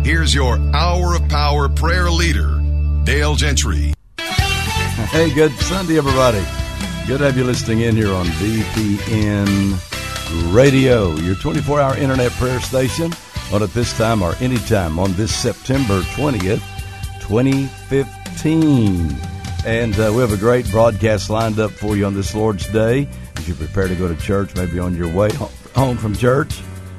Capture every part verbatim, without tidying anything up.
here's your Hour of Power prayer leader, Dale Gentry. Hey, good Sunday, everybody. Good to have you listening in here on B P N Radio, your twenty-four hour internet prayer station, on at this time or anytime on this September twentieth, twenty fifteen. And uh, we have a great broadcast lined up for you on this Lord's Day. As you prepare to go to church, maybe on your way home from church,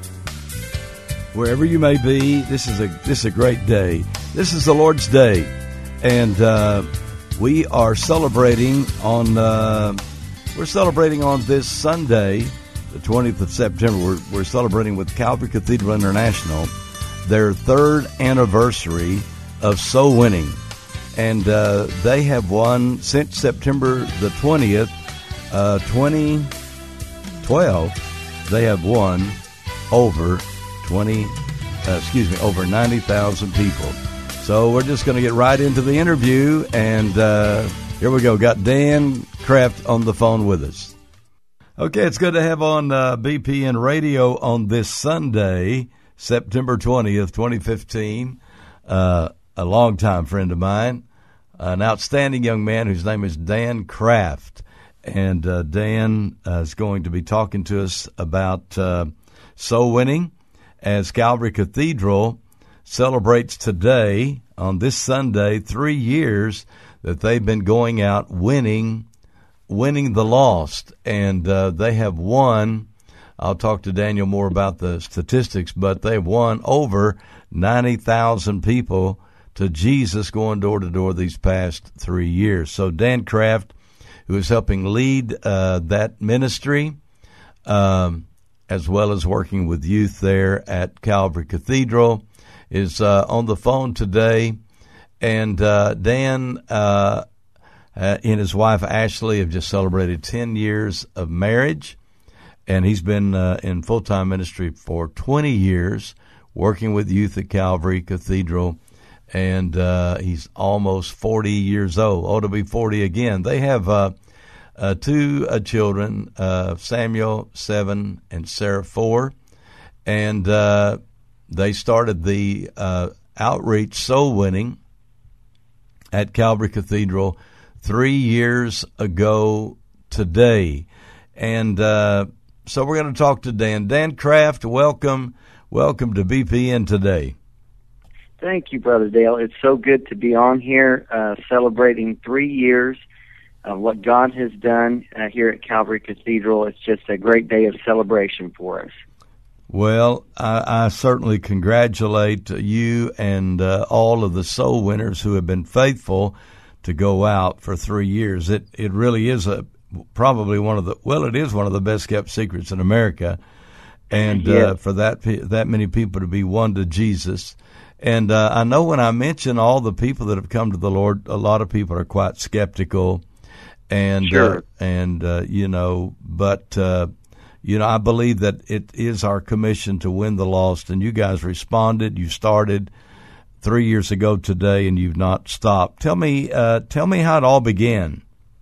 wherever you may be, this is a this is a great day. This is the Lord's Day, and uh, we are celebrating on uh, we're celebrating on this Sunday, the twentieth of September. We're, we're celebrating with Calvary Cathedral International their third anniversary of soul winning, and uh, they have won since September the twentieth, uh, twenty twelve. They have won over twenty, uh, excuse me, over ninety thousand people. So we're just going to get right into the interview, and uh, here we go. Got Dan Kraft on the phone with us. Okay, it's good to have on uh, B P N Radio on this Sunday, September twentieth, twenty fifteen. Uh, a longtime friend of mine, an outstanding young man whose name is Dan Kraft. And uh, Dan uh, is going to be talking to us about uh, soul winning as Calvary Cathedral celebrates today, on this Sunday, three years that they've been going out winning winning the lost. And uh, they have won, I'll talk to Daniel more about the statistics, but they've won over ninety thousand people to Jesus going door to door these past three years. So Dan Kraft, who is helping lead uh, that ministry, um, as well as working with youth there at Calvary Cathedral, is uh, on the phone today. And uh, Dan uh, uh, and his wife Ashley have just celebrated ten years of marriage, and he's been uh, in full-time ministry for twenty years, working with youth at Calvary Cathedral, and uh, he's almost forty years old. Oh, to be forty again. They have uh, uh, two uh, children, uh, Samuel, seven, and Sarah, four, and uh, they started the uh, outreach soul winning at Calvary Cathedral three years ago today. And uh, so we're going to talk to Dan. Dan Kraft, welcome. Welcome to B P N today. Thank you, Brother Dale. It's so good to be on here uh, celebrating three years of what God has done uh, here at Calvary Cathedral. It's just a great day of celebration for us. Well, I, I certainly congratulate you and uh, all of the soul winners who have been faithful to go out for three years. It it really is a probably one of the well, it is one of the best kept secrets in America, and yes. uh, for that that many people to be won to Jesus. And uh, I know when I mention all the people that have come to the Lord, a lot of people are quite skeptical, and sure. uh, and uh, you know, but. Uh, You know, I believe that it is our commission to win the lost, and you guys responded. You started three years ago today, and you've not stopped. Tell me, uh, tell me how it all began.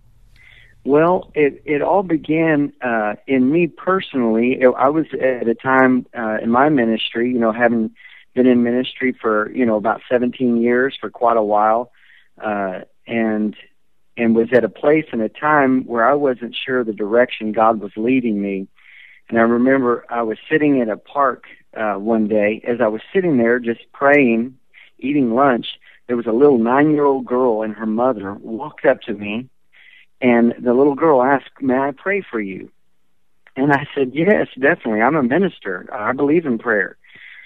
Well, it it all began uh, in me personally. I was at a time uh, in my ministry, you know, having been in ministry for you know about seventeen years, for quite a while, uh, and and was at a place and a time where I wasn't sure the direction God was leading me. And I remember I was sitting in a park uh, one day. As I was sitting there just praying, eating lunch, there was a little nine-year-old girl and her mother walked up to me, and the little girl asked, "May I pray for you?" And I said, "Yes, definitely. I'm a minister. I believe in prayer."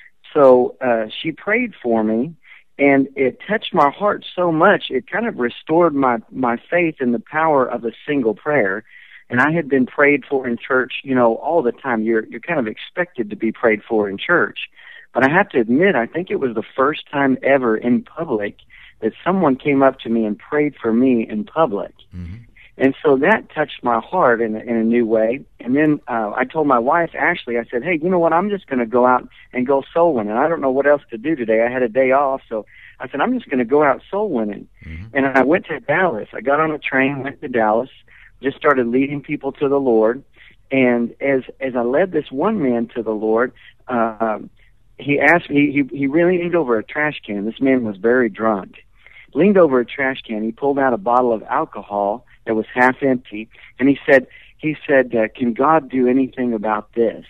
So uh, she prayed for me, and it touched my heart so much, it kind of restored my, my faith in the power of a single prayer. And I had been prayed for in church, you know, all the time. You're you're kind of expected to be prayed for in church. But I have to admit, I think it was the first time ever in public that someone came up to me and prayed for me in public. Mm-hmm. And so that touched my heart in a, in a new way. And then uh, I told my wife, Ashley, I said, "Hey, you know what? I'm just going to go out and go soul winning. I don't know what else to do today. I had a day off, so I said, I'm just going to go out soul winning." Mm-hmm. And I went to Dallas. I got on a train, went to Dallas, just started leading people to the Lord. And as as I led this one man to the Lord, uh, he asked me, he, he really leaned over a trash can. This man was very drunk. Leaned over a trash can. He pulled out a bottle of alcohol that was half empty, and he said, he said, uh, can God do anything about this?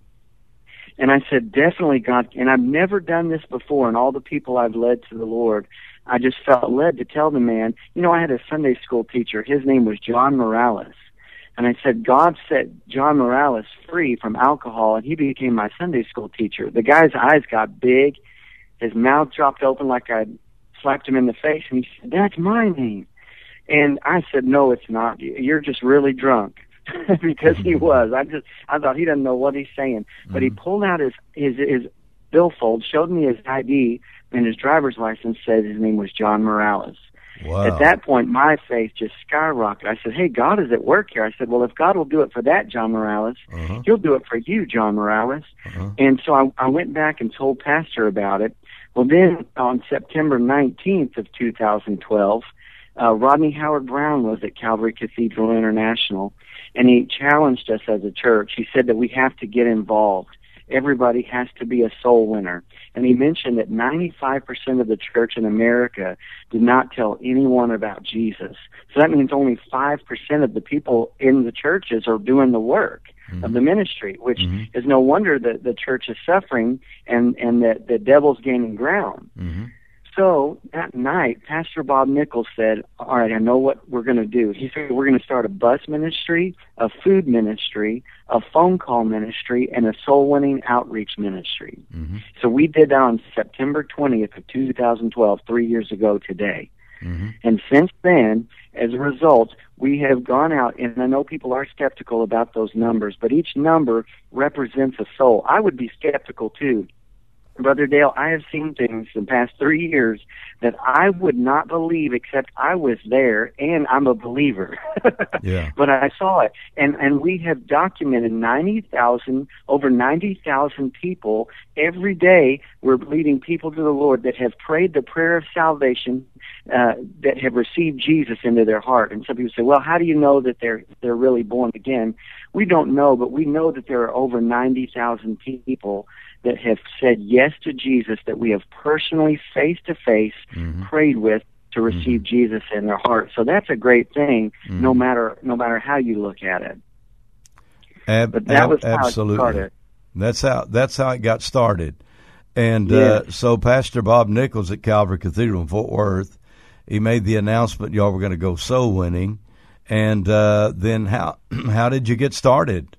And I said, definitely God. And I've never done this before, and all the people I've led to the Lord, I just felt led to tell the man, you know, I had a Sunday school teacher. His name was John Morales. And I said, God set John Morales free from alcohol, and he became my Sunday school teacher. The guy's eyes got big. His mouth dropped open like I slapped him in the face, and he said, that's my name. And I said, no, it's not. You're just really drunk. Because he was. I just, I thought he doesn't know what he's saying. But mm-hmm. he pulled out his, his, his billfold, showed me his I D, and his driver's license said his name was John Morales. Wow. At that point, my faith just skyrocketed. I said, hey, God is at work here. I said, well, if God will do it for that John Morales, uh-huh. he'll do it for you, John Morales. Uh-huh. And so I, I went back and told Pastor about it. Well, then on September nineteenth of two thousand twelve, uh, Rodney Howard Brown was at Calvary Cathedral International, and he challenged us as a church. He said that we have to get involved. Everybody has to be a soul winner. And he mentioned that ninety-five percent of the church in America did not tell anyone about Jesus. So that means only five percent of the people in the churches are doing the work mm-hmm. of the ministry, which mm-hmm. is no wonder that the church is suffering and, and that the devil's gaining ground. Mm-hmm. So that night, Pastor Bob Nichols said, all right, I know what we're going to do. He said, we're going to start a bus ministry, a food ministry, a phone call ministry, and a soul-winning outreach ministry. Mm-hmm. So we did that on September twentieth of two thousand twelve, three years ago today. Mm-hmm. And since then, as a result, we have gone out, and I know people are skeptical about those numbers, but each number represents a soul. I would be skeptical, too. Brother Dale, I have seen things in the past three years that I would not believe except I was there, and I'm a believer. Yeah. But I saw it. And, and we have documented ninety thousand, over ninety thousand people every day. We're leading people to the Lord that have prayed the prayer of salvation, uh, that have received Jesus into their heart. And some people say, well, how do you know that they're, they're really born again? We don't know, but we know that there are over ninety thousand people that have said yes to Jesus, that we have personally, face-to-face, mm-hmm. prayed with to receive mm-hmm. Jesus in their heart. So that's a great thing, mm-hmm. no matter no matter how you look at it. Ab- but that ab- was absolutely. how it started. That's how that's how it got started. And yeah. uh, so Pastor Bob Nichols at Calvary Cathedral in Fort Worth, he made the announcement y'all were going to go soul winning. And uh, then how how did you get started?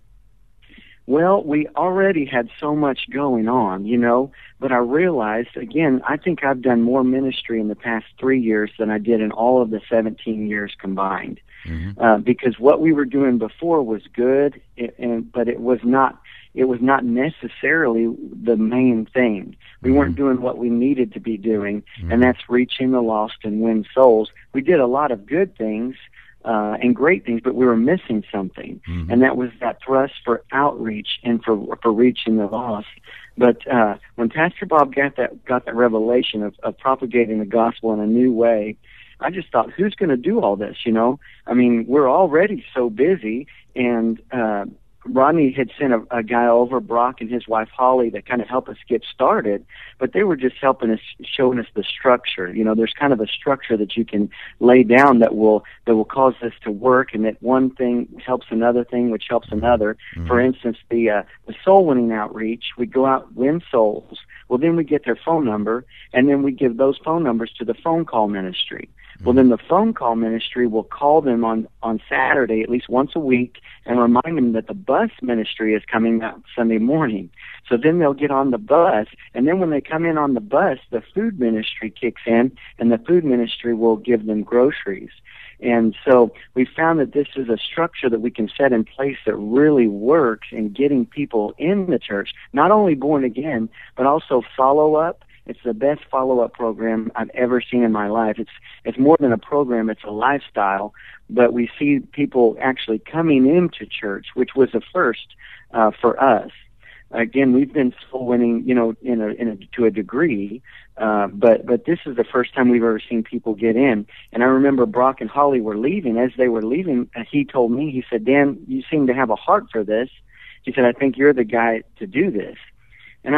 Well, we already had so much going on, you know, but I realized, again, I think I've done more ministry in the past three years than I did in all of the seventeen years combined. Mm-hmm. Uh, because what we were doing before was good, it, and, but it was not, it was not necessarily the main thing. We mm-hmm. weren't doing what we needed to be doing, mm-hmm. and that's reaching the lost and win souls. We did a lot of good things, Uh, and great things, but we were missing something, mm-hmm. and that was that thrust for outreach and for for reaching the lost. But uh, when Pastor Bob got that got that revelation of, of propagating the gospel in a new way, I just thought, who's going to do all this? You know, I mean, we're already so busy, and uh, Rodney had sent a, a guy over, Brock and his wife Holly, that kind of helped us get started, but they were just helping us, showing us the structure. You know, there's kind of a structure that you can lay down that will that will cause this to work, and that one thing helps another thing, which helps another. Mm-hmm. For instance, the uh, the soul winning outreach, we go out, win souls. Well, then we get their phone number, and then we give those phone numbers to the phone call ministry. Well, then the phone call ministry will call them on, on Saturday at least once a week and remind them that the bus ministry is coming out Sunday morning. So then they'll get on the bus, and then when they come in on the bus, the food ministry kicks in, and the food ministry will give them groceries. And so we found that this is a structure that we can set in place that really works in getting people in the church, not only born again, but also follow up. It's the best follow-up program I've ever seen in my life. It's it's more than a program, it's a lifestyle. But we see people actually coming into church, which was a first uh, for us. Again, we've been soul winning, you know, in a, in a, to a degree, uh, but but this is the first time we've ever seen people get in. And I remember Brock and Holly were leaving. As they were leaving, uh, he told me, he said, Dan, you seem to have a heart for this. He said, I think you're the guy to do this. And I'm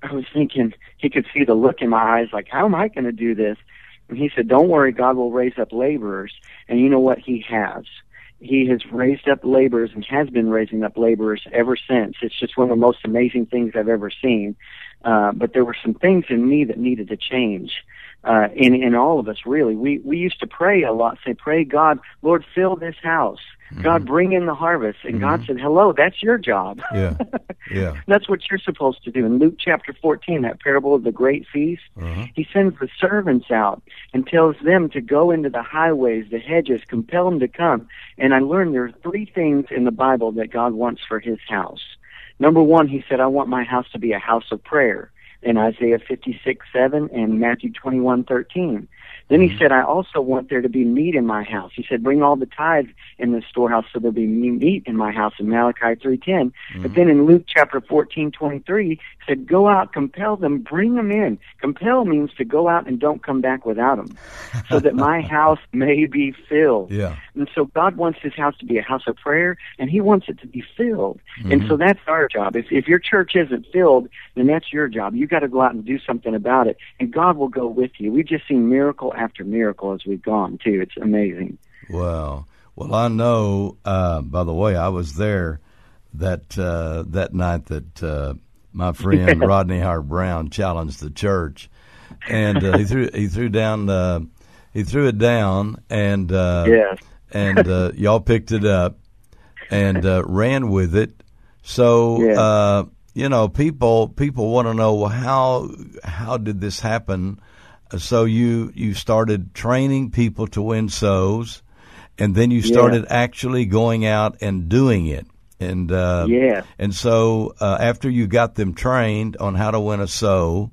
I was thinking he could see the look in my eyes, like, how am I going to do this? And he said, don't worry, God will raise up laborers. And you know what? He has. He has raised up laborers and has been raising up laborers ever since. It's just one of the most amazing things I've ever seen. Uh, but there were some things in me that needed to change. Uh, in, in all of us, really. We, we used to pray a lot, say, pray, God, Lord, fill this house. Mm-hmm. God, bring in the harvest. And mm-hmm. God said, hello, that's your job. Yeah, yeah. That's what you're supposed to do. In Luke chapter fourteen, that parable of the great feast, uh-huh. he sends the servants out and tells them to go into the highways, the hedges, compel them to come. And I learned there are three things in the Bible that God wants for his house. Number one, he said, I want my house to be a house of prayer. In Isaiah fifty-six seven and Matthew twenty-one thirteen. Then he said, I also want there to be meat in my house. He said, bring all the tithes in the storehouse so there'll be meat in my house in Malachi three ten. Mm-hmm. But then in Luke chapter fourteen twenty-three, he said, go out, compel them, bring them in. Compel means to go out and don't come back without them, so that my house may be filled. Yeah. And so God wants his house to be a house of prayer, and he wants it to be filled. Mm-hmm. And so that's our job. If, if your church isn't filled, then that's your job. You got to go out and do something about it, and God will go with you. We've just seen miracle after miracle as we've gone, too. It's amazing. Wow. Well, I know, uh, by the way, I was there that uh, that night that uh, my friend Rodney Howard Brown challenged the church, and uh, he threw he threw down uh, he threw it down, and uh, yes. and uh, y'all picked it up and uh, ran with it. So yes. uh, you know, people people want to know, well, how how did this happen? So you you started training people to win souls, and then you started yeah. actually going out and doing it. And uh, yeah. and so uh, after you got them trained on how to win a soul,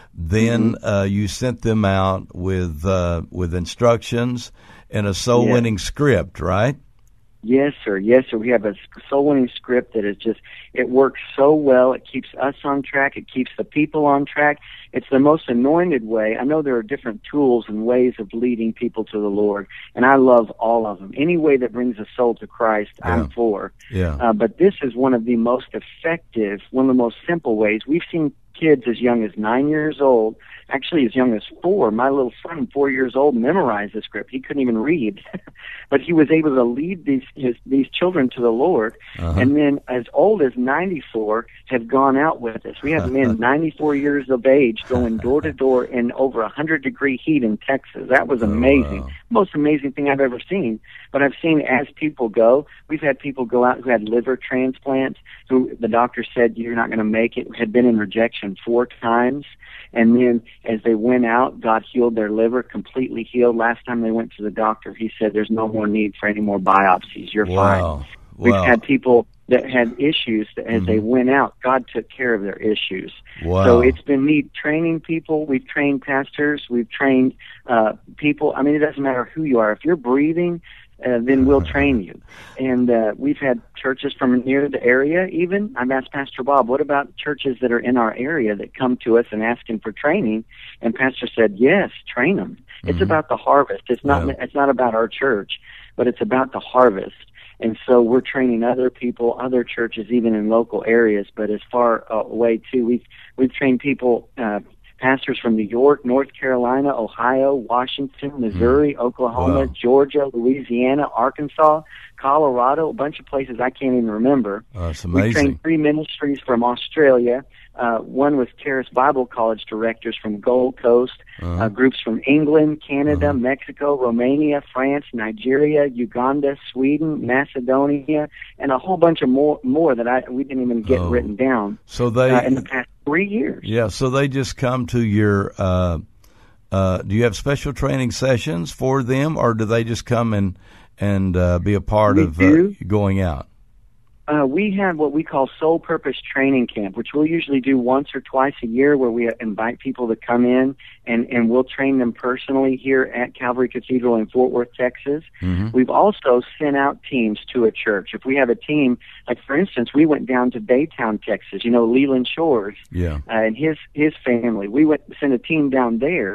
then mm-hmm. uh, you sent them out with uh, with instructions and a soul yeah. winning script, right? Yes, sir. Yes, sir. We have a soul-winning script that is just, it works so well. It keeps us on track. It keeps the people on track. It's the most anointed way. I know there are different tools and ways of leading people to the Lord, and I love all of them. Any way that brings a soul to Christ, yeah. I'm for. Yeah. Uh, but this is one of the most effective, one of the most simple ways. We've seen kids as young as nine years old, actually as young as four. My little son, four years old, memorized the script. He couldn't even read, but he was able to lead these his, these children to the Lord. Uh-huh. And then as old as ninety-four have gone out with us. We have men ninety-four years of age going door to door in over one hundred degree heat in Texas. That was amazing. Oh, wow. Most amazing thing I've ever seen. But I've seen as people go, we've had people go out who had liver transplants, who the doctor said, you're not going to make it, had been in rejection four times. And then as they went out, God healed their liver, completely healed. Last time they went to the doctor, he said, there's no more need for any more biopsies. You're wow. fine. We've wow. had people that had issues that as mm-hmm. they went out, God took care of their issues. Wow. So it's been me training people. We've trained pastors. We've trained uh, people. I mean, it doesn't matter who you are. If you're breathing, Uh, then we'll train you. And uh, we've had churches from near the area even. I've asked Pastor Bob, what about churches that are in our area that come to us and asking for training? And Pastor said, yes, train them. Mm-hmm. It's about the harvest. It's not, yeah. it's not about our church, but it's about the harvest. And so we're training other people, other churches, even in local areas, but as far away too. We've, we've trained people, uh, pastors from New York, North Carolina, Ohio, Washington, Missouri, mm. Oklahoma, wow. Georgia, Louisiana, Arkansas, Colorado, a bunch of places I can't even remember. Oh, that's amazing. We trained three ministries from Australia. Uh, one was Charis Bible College directors from Gold Coast, uh-huh. uh, groups from England, Canada, uh-huh. Mexico, Romania, France, Nigeria, Uganda, Sweden, Macedonia, and a whole bunch of more more that I we didn't even get oh. written down. So they uh, in the past three years. Yeah, so they just come to your. Uh, uh, do you have special training sessions for them, or do they just come and and uh, be a part we of uh, going out? Uh, we have what we call Soul Purpose Training Camp, which we'll usually do once or twice a year, where we invite people to come in and, and we'll train them personally here at Calvary Cathedral in Fort Worth, Texas. Mm-hmm. We've also sent out teams to a church. If we have a team, like for instance, we went down to Baytown, Texas, you know, Leland Shores, yeah. uh, and his, his family. We went sent a team down there.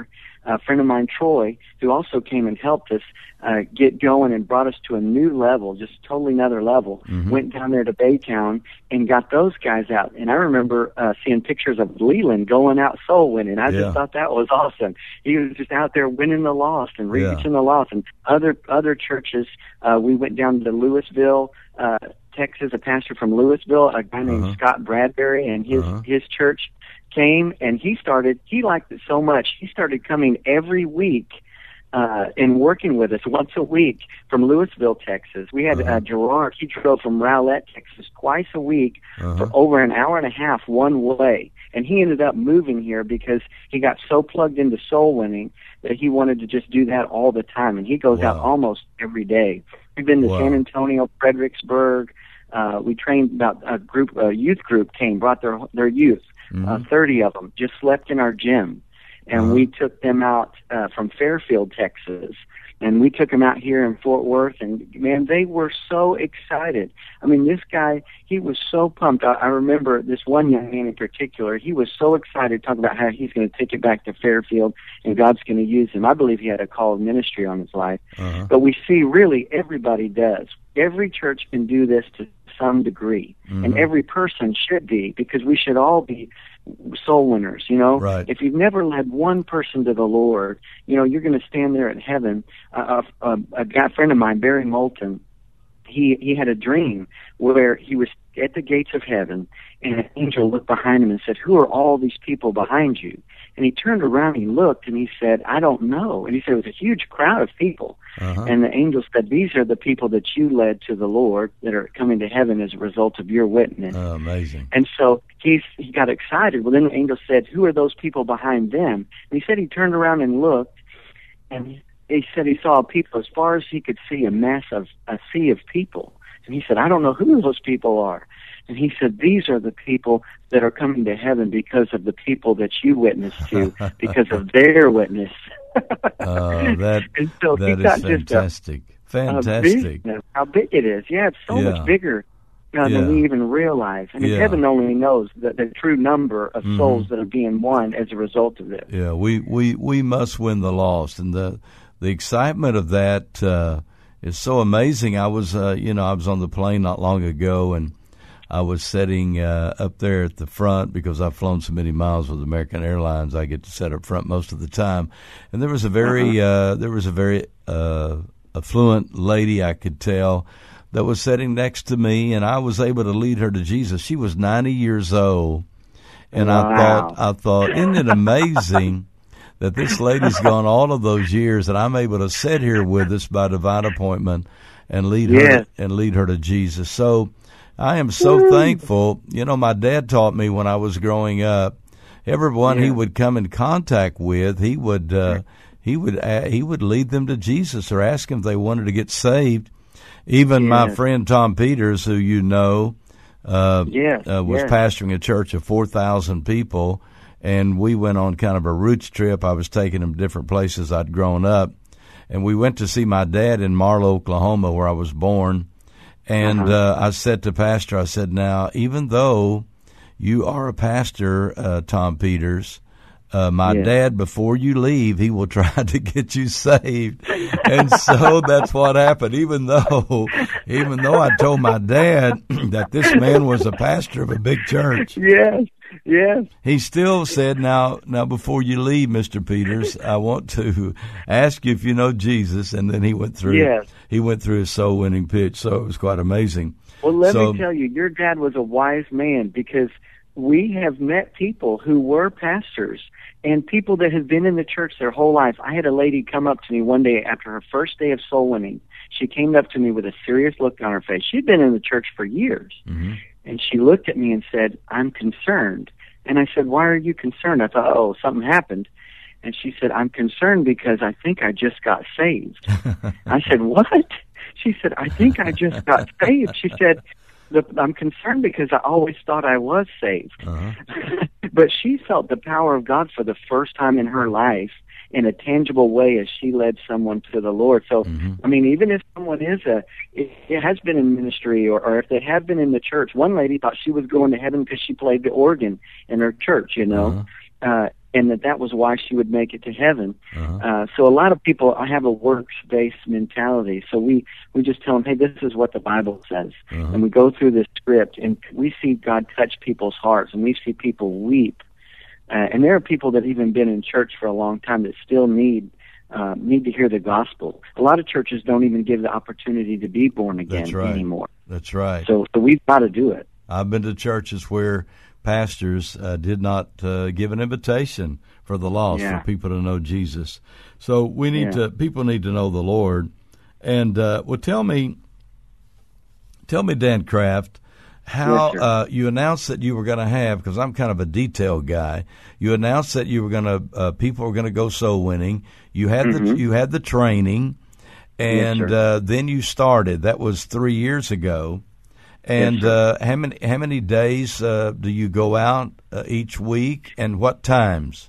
a friend of mine, Troy, who also came and helped us uh, get going and brought us to a new level, just totally another level, mm-hmm. went down there to Baytown and got those guys out. And I remember uh, seeing pictures of Leland going out soul winning. I yeah. just thought that was awesome. He was just out there winning the lost and reaching yeah. the lost. And other other churches, uh, we went down to Louisville, uh, Texas, a pastor from Louisville, a guy named uh-huh. Scott Bradbury, and his uh-huh. his church came, and he started, he liked it so much, he started coming every week uh, and working with us once a week from Louisville, Texas. We had uh-huh. uh, Gerard, he drove from Rowlett, Texas, twice a week uh-huh. for over an hour and a half one way. And he ended up moving here because he got so plugged into soul winning that he wanted to just do that all the time. And he goes wow. out almost every day. We've been to wow. San Antonio, Fredericksburg. Uh, we trained about a group, a youth group came, brought their their youth, mm-hmm. uh, thirty of them, just slept in our gym. And uh-huh. we took them out uh, from Fairfield, Texas. And we took them out here in Fort Worth, and man, they were so excited. I mean, this guy, he was so pumped. I, I remember this one young man in particular, he was so excited talking about how he's going to take it back to Fairfield and God's going to use him. I believe he had a call of ministry on his life. Uh-huh. But we see really everybody does. Every church can do this to some degree, mm-hmm. and every person should be, because we should all be soul winners, you know. Right. If you've never led one person to the Lord, you know, you're going to stand there in heaven. Uh, a, a, a guy, friend of mine, Barry Moulton, he he had a dream where he was at the gates of heaven, and an angel looked behind him and said, "Who are all these people behind you?" And he turned around, and he looked, and he said, "I don't know." And he said, it was a huge crowd of people. Uh-huh. And the angel said, "These are the people that you led to the Lord that are coming to heaven as a result of your witness." Oh, amazing. And so he's, he got excited. Well, then the angel said, "Who are those people behind them?" And he said he turned around and looked, and he said he saw people as far as he could see, a mass of, a sea of people. And he said, "I don't know who those people are." And he said, "These are the people that are coming to heaven because of the people that you witnessed to, because of their witness." uh, that and so that is fantastic. A, fantastic. A how big it is. Yeah, it's so yeah. much bigger uh, yeah. than we even realize. I mean, yeah. heaven only knows the, the true number of mm-hmm. souls that are being won as a result of this. Yeah, we, we, we must win the lost. And the, the excitement of that uh, is so amazing. I was, uh, you know, I was on the plane not long ago, and I was sitting uh, up there at the front because I've flown so many miles with American Airlines. I get to sit up front most of the time, and there was a very uh-huh. uh, there was a very uh, affluent lady I could tell that was sitting next to me, and I was able to lead her to Jesus. She was ninety years old, and wow. I thought I thought, isn't it amazing that this lady's gone all of those years, and I'm able to sit here with us by divine appointment and lead her yes. and lead her to Jesus. So I am so Woo. thankful. You know, my dad taught me when I was growing up, everyone yeah. he would come in contact with, he would uh, he would uh, he would lead them to Jesus or ask them if they wanted to get saved. Even yeah. my friend Tom Peters, who you know, uh, yes. uh, was yes. pastoring a church of four thousand people, and we went on kind of a roots trip. I was taking him to different places I'd grown up, and we went to see my dad in Marlow, Oklahoma, where I was born. And uh-huh. uh, I said to Pastor, I said, "Now, even though you are a pastor, uh, Tom Peters, uh, my yeah. dad, before you leave, he will try to get you saved." And so that's what happened. Even though, even though I told my dad that this man was a pastor of a big church, yes, yes, he still said, "Now, now, before you leave, Mister Peters, I want to ask you if you know Jesus." And then he went through. Yes. He went through his soul-winning pitch, so it was quite amazing. Well, let so, me tell you, your dad was a wise man, because we have met people who were pastors and people that have been in the church their whole life. I had a lady come up to me one day after her first day of soul winning. She came up to me with a serious look on her face. She'd been in the church for years. Mm-hmm. And she looked at me and said, "I'm concerned." And I said, "Why are you concerned?" I thought, oh, something happened. And she said, "I'm concerned because I think I just got saved." I said, "What?" She said, "I think I just got saved." She said, "I'm concerned because I always thought I was saved." Uh-huh. But she felt the power of God for the first time in her life in a tangible way as she led someone to the Lord. So, mm-hmm. I mean, even if someone is a, it has been in ministry, or, or if they have been in the church, one lady thought she was going to heaven because she played the organ in her church, you know. Uh-huh. Uh, and that that was why she would make it to heaven. Uh-huh. Uh, so a lot of people have a works-based mentality. So we, we just tell them, hey, this is what the Bible says. Uh-huh. And we go through this script, and we see God touch people's hearts, and we see people weep. Uh, and there are people that have even been in church for a long time that still need uh, need to hear the gospel. A lot of churches don't even give the opportunity to be born again That's right. anymore. That's right. So, so we've got to do it. I've been to churches where pastors uh, did not uh, give an invitation for the lost, Yeah. for people to know Jesus. So we need Yeah. to, people need to know the Lord. And uh, well, tell me, tell me, Dan Kraft, how Yes, sir. uh, you announced that you were going to have, because I'm kind of a detail guy. You announced that you were going to, uh, people were going to go soul winning. You had Mm-hmm. the, you had the training, and Yes, uh, then you started. That was three years ago. And Yes, uh, how many how many days uh, do you go out uh, each week, and what times?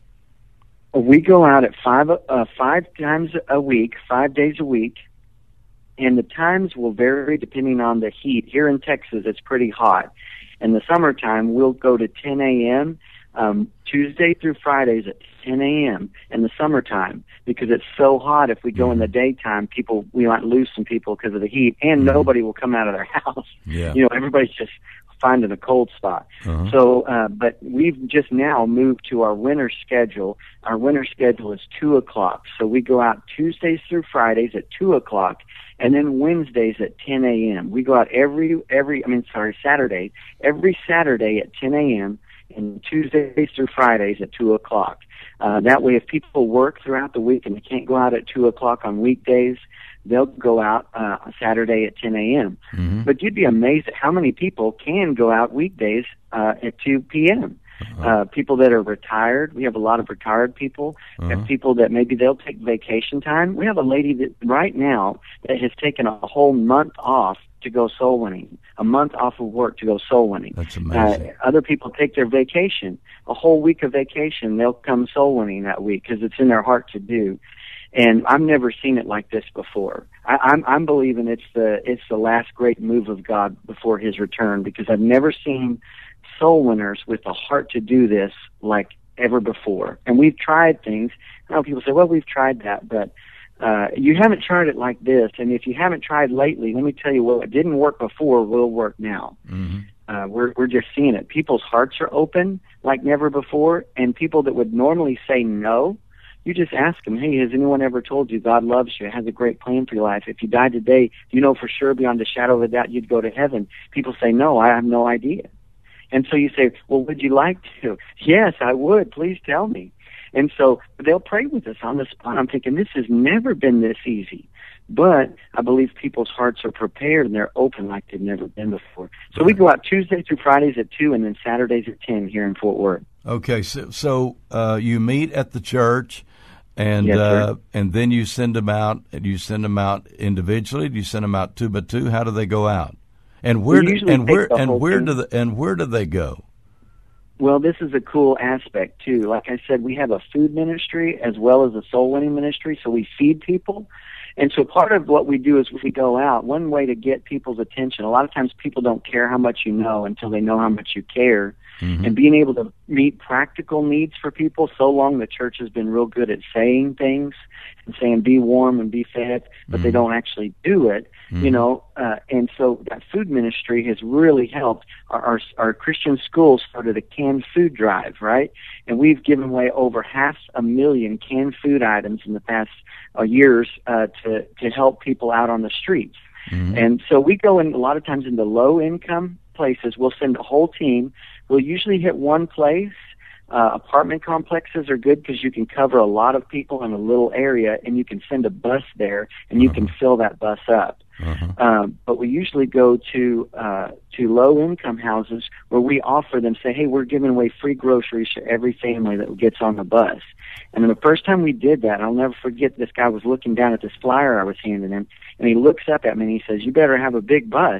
We go out at five uh, five times a week, five days a week, and the times will vary depending on the heat. Here in Texas, it's pretty hot. In the summertime, we'll go to ten a.m. Um, Tuesday through Fridays at ten a.m. in the summertime, because it's so hot. If we go in the daytime, people we might lose some people because of the heat, and Mhm. nobody will come out of their house. Yeah. You know, everybody's just finding a cold spot. Uh-huh. So, uh, but we've just now moved to our winter schedule. Our winter schedule is two o'clock. So we go out Tuesdays through Fridays at two o'clock, and then Wednesdays at ten a.m. We go out every, every, I mean, sorry, Saturday, every Saturday at ten a.m., and Tuesdays through Fridays at two o'clock. Uh, that way, if people work throughout the week and they can't go out at two o'clock on weekdays, they'll go out uh, Saturday at ten a.m. Mm-hmm. But you'd be amazed at how many people can go out weekdays uh, at two p.m. Uh-huh. Uh, people that are retired. We have a lot of retired people. We Uh-huh. have people that maybe they'll take vacation time. We have a lady that right now that has taken a whole month off to go soul winning, a month off of work to go soul winning. That's amazing. Uh, other people take their vacation, a whole week of vacation. They'll come soul winning that week because it's in their heart to do. And I've never seen it like this before. I, I'm, I'm believing it's the it's the last great move of God before His return, because I've never seen soul winners with a heart to do this like ever before. And we've tried things. I know people say, "Well, we've tried that," but uh, you haven't tried it like this. And if you haven't tried lately, let me tell you, what didn't work before will work now. Mm-hmm. Uh, we're we're just seeing it. People's hearts are open like never before, and people that would normally say no. You just ask them, hey, has anyone ever told you God loves you, has a great plan for your life? If you died today, do you know for sure beyond a shadow of a doubt you'd go to heaven? People say, no, I have no idea. And so you say, well, would you like to? Yes, I would. Please tell me. And so they'll pray with us on the spot. I'm thinking, this has never been this easy. But I believe people's hearts are prepared and they're open like they've never been before. So we go out Tuesday through Fridays at two and then Saturdays at ten here in Fort Worth. Okay, so so uh, you meet at the church, and Yes, sir. uh, and then you send them out. And you send them out individually. Do you send them out two by two? How do they go out? And where We do, usually and take where the and whole where thing. do the, and where do they go? Well, this is a cool aspect, too. Like I said, we have a food ministry as well as a soul winning ministry, so we feed people. And so part of what we do is we go out, one way to get people's attention, a lot of times people don't care how much you know until they know how much you care. Mm-hmm. And being able to meet practical needs for people, so long the church has been real good at saying things and saying be warm and be fed, but they Mhm. don't actually do it, Mhm. you know. Uh, and so that food ministry has really helped. Our, our, our Christian schools started a canned food drive, right? And we've given away over half a million canned food items in the past uh, years uh, to, to help people out on the streets. Mhm. And so we go in a lot of times into low-income places. We'll send a whole team. We'll usually hit one place. Uh, apartment complexes are good because you can cover a lot of people in a little area, and you can send a bus there, and you can fill that bus up. Uh-huh. Um, but we usually go to uh, to low-income houses where we offer them, say, hey, we're giving away free groceries to every family that gets on the bus. And then the first time we did that, I'll never forget, this guy was looking down at this flyer I was handing him, and he looks up at me and he says, you better have a big bus.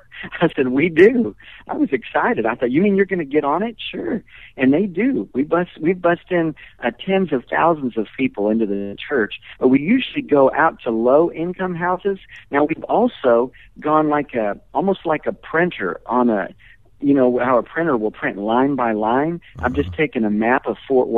I said, we do. I was excited. I thought, you mean you're going to get on it? Sure. And they do. We bust, we've busted in uh, tens of thousands of people into the church. But we usually go out to low-income houses. Now, we've also gone like a, almost like a printer on a, you know, how a printer will print line by line. Uh-huh. I've just taken a map of Fort Worth,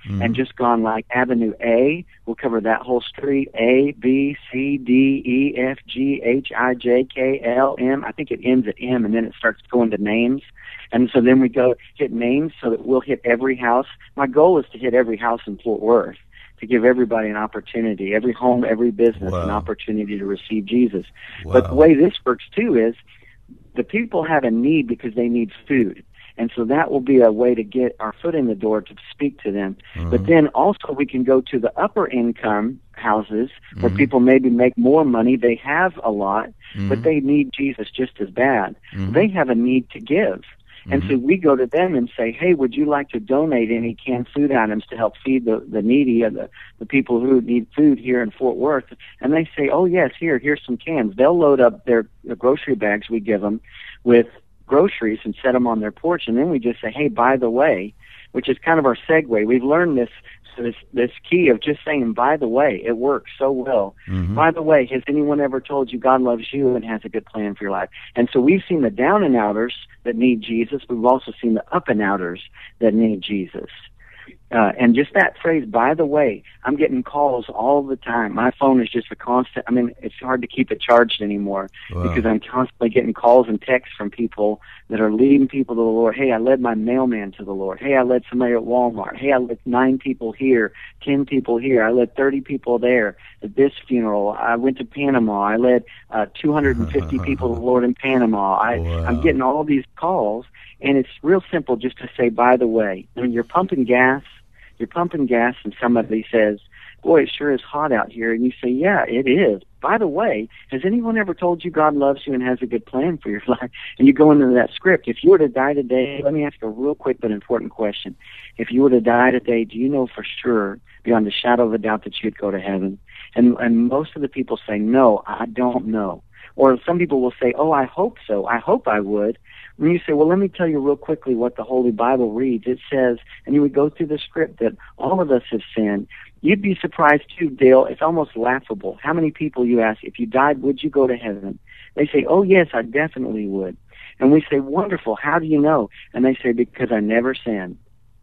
mm-hmm. and just gone like Avenue A, we'll cover that whole street, A, B, C, D, E, F, G, H, I, J, K, L, M. I think it ends at M, and then it starts going to names. And so then we go hit names so that we'll hit every house. My goal is to hit every house in Fort Worth, to give everybody an opportunity, every home, every business, wow. an opportunity to receive Jesus. Wow. But the way this works, too, is the people have a need because they need food. And so that will be a way to get our foot in the door to speak to them. Mm-hmm. But then also we can go to the upper income houses where mm-hmm. people maybe make more money. They have a lot, mm-hmm. but they need Jesus just as bad. Mm-hmm. They have a need to give. And mm-hmm. so we go to them and say, hey, would you like to donate any canned food items to help feed the, the needy, or the, the people who need food here in Fort Worth? And they say, oh, yes, here, here's some cans. They'll load up their the grocery bags we give them with groceries and set them on their porch. And then we just say, hey, by the way, which is kind of our segue. We've learned this this this key of just saying, by the way. It works so well. Mm-hmm. By the way, has anyone ever told you God loves you and has a good plan for your life? And so we've seen the down and outers that need Jesus. We've also seen the up and outers that need Jesus. Uh, and just that phrase, by the way, I'm getting calls all the time. My phone is just a constant. I mean, it's hard to keep it charged anymore wow. because I'm constantly getting calls and texts from people that are leading people to the Lord. Hey, I led my mailman to the Lord. Hey, I led somebody at Walmart. Hey, I led nine people here, ten people here. I led thirty people there at this funeral. I went to Panama. I led uh, two hundred fifty people to the Lord in Panama. I, wow. I'm getting all these calls, and it's real simple just to say, by the way. I mean, you're pumping gas. You're pumping gas, and somebody says, boy, it sure is hot out here. And you say, yeah, it is. By the way, has anyone ever told you God loves you and has a good plan for your life? And you go into that script. If you were to die today, let me ask a real quick but important question. If you were to die today, do you know for sure, beyond a shadow of a doubt, that you'd go to heaven? And, and most of the people say, no, I don't know. Or some people will say, oh, I hope so. I hope I would. And you say, well, let me tell you real quickly what the Holy Bible reads. It says, and you would go through the script, that all of us have sinned. You'd be surprised, too, Dale. It's almost laughable. How many people you ask, if you died, would you go to heaven? They say, oh, yes, I definitely would. And we say, wonderful. How do you know? And they say, because I never sinned.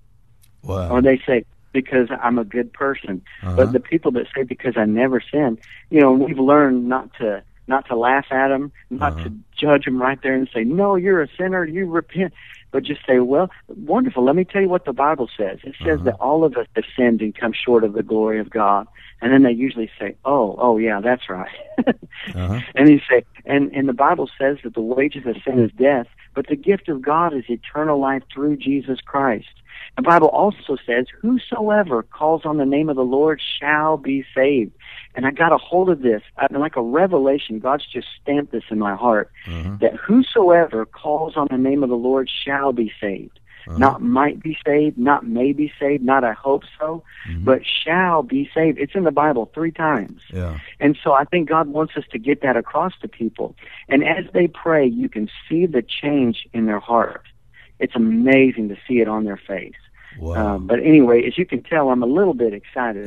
Wow. Or they say, because I'm a good person. Uh-huh. But the people that say, because I never sinned, you know, we've learned not to not to laugh at them, not uh-huh. to judge them right there and say, no, you're a sinner, you repent. But just say, well, wonderful, let me tell you what the Bible says. It says uh-huh. that all of us have sinned and come short of the glory of God. And then they usually say, oh, oh, yeah, that's right. uh-huh. And you say, and, and the Bible says that the wages of sin is death, but the gift of God is eternal life through Jesus Christ. The Bible also says, whosoever calls on the name of the Lord shall be saved. And I got a hold of this, I mean, like a revelation. God's just stamped this in my heart, mm-hmm. that whosoever calls on the name of the Lord shall be saved. Uh-huh. Not might be saved, not may be saved, not I hope so, mm-hmm. but shall be saved. It's in the Bible three times. Yeah. And so I think God wants us to get that across to people. And as they pray, you can see the change in their heart. It's amazing to see it on their face. Wow. Uh, but anyway, as you can tell, I'm a little bit excited.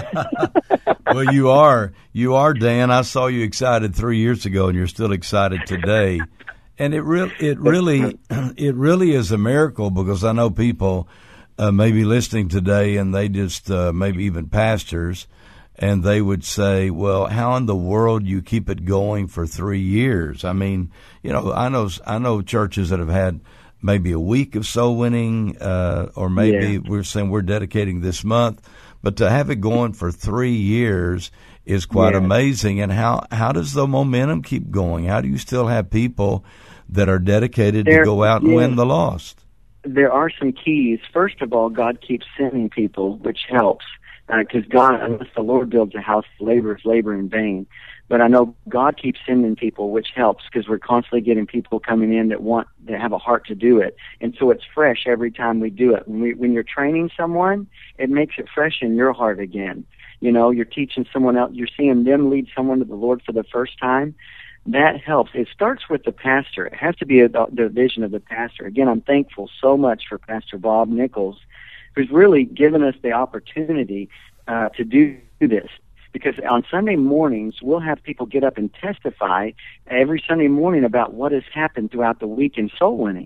Well, you are. You are, Dan. I saw you excited three years ago, and you're still excited today. And it really, it really, it really is a miracle, because I know people uh, may be listening today, and they just uh, maybe even pastors, and they would say, "Well, how in the world you keep it going for three years?" I mean, you know, I know, I know churches that have had maybe a week of soul winning, uh, or maybe yeah. we're saying we're dedicating this month, but to have it going for three years is quite yeah. amazing. And how, how does the momentum keep going? How do you still have people that are dedicated there, to go out and yeah. win the lost? There are some keys. First of all, God keeps sending people, which helps, because uh, God, unless the Lord builds a house, laborers labor in vain. But I know God keeps sending people, which helps, because we're constantly getting people coming in that want, that have a heart to do it. And so it's fresh every time we do it. When we, when you're training someone, it makes it fresh in your heart again. You know, you're teaching someone else, you're seeing them lead someone to the Lord for the first time. That helps. It starts with the pastor. It has to be a, the vision of the pastor. Again, I'm thankful so much for Pastor Bob Nichols, who's really given us the opportunity uh, to do this. Because on Sunday mornings, we'll have people get up and testify every Sunday morning about what has happened throughout the week in soul winning.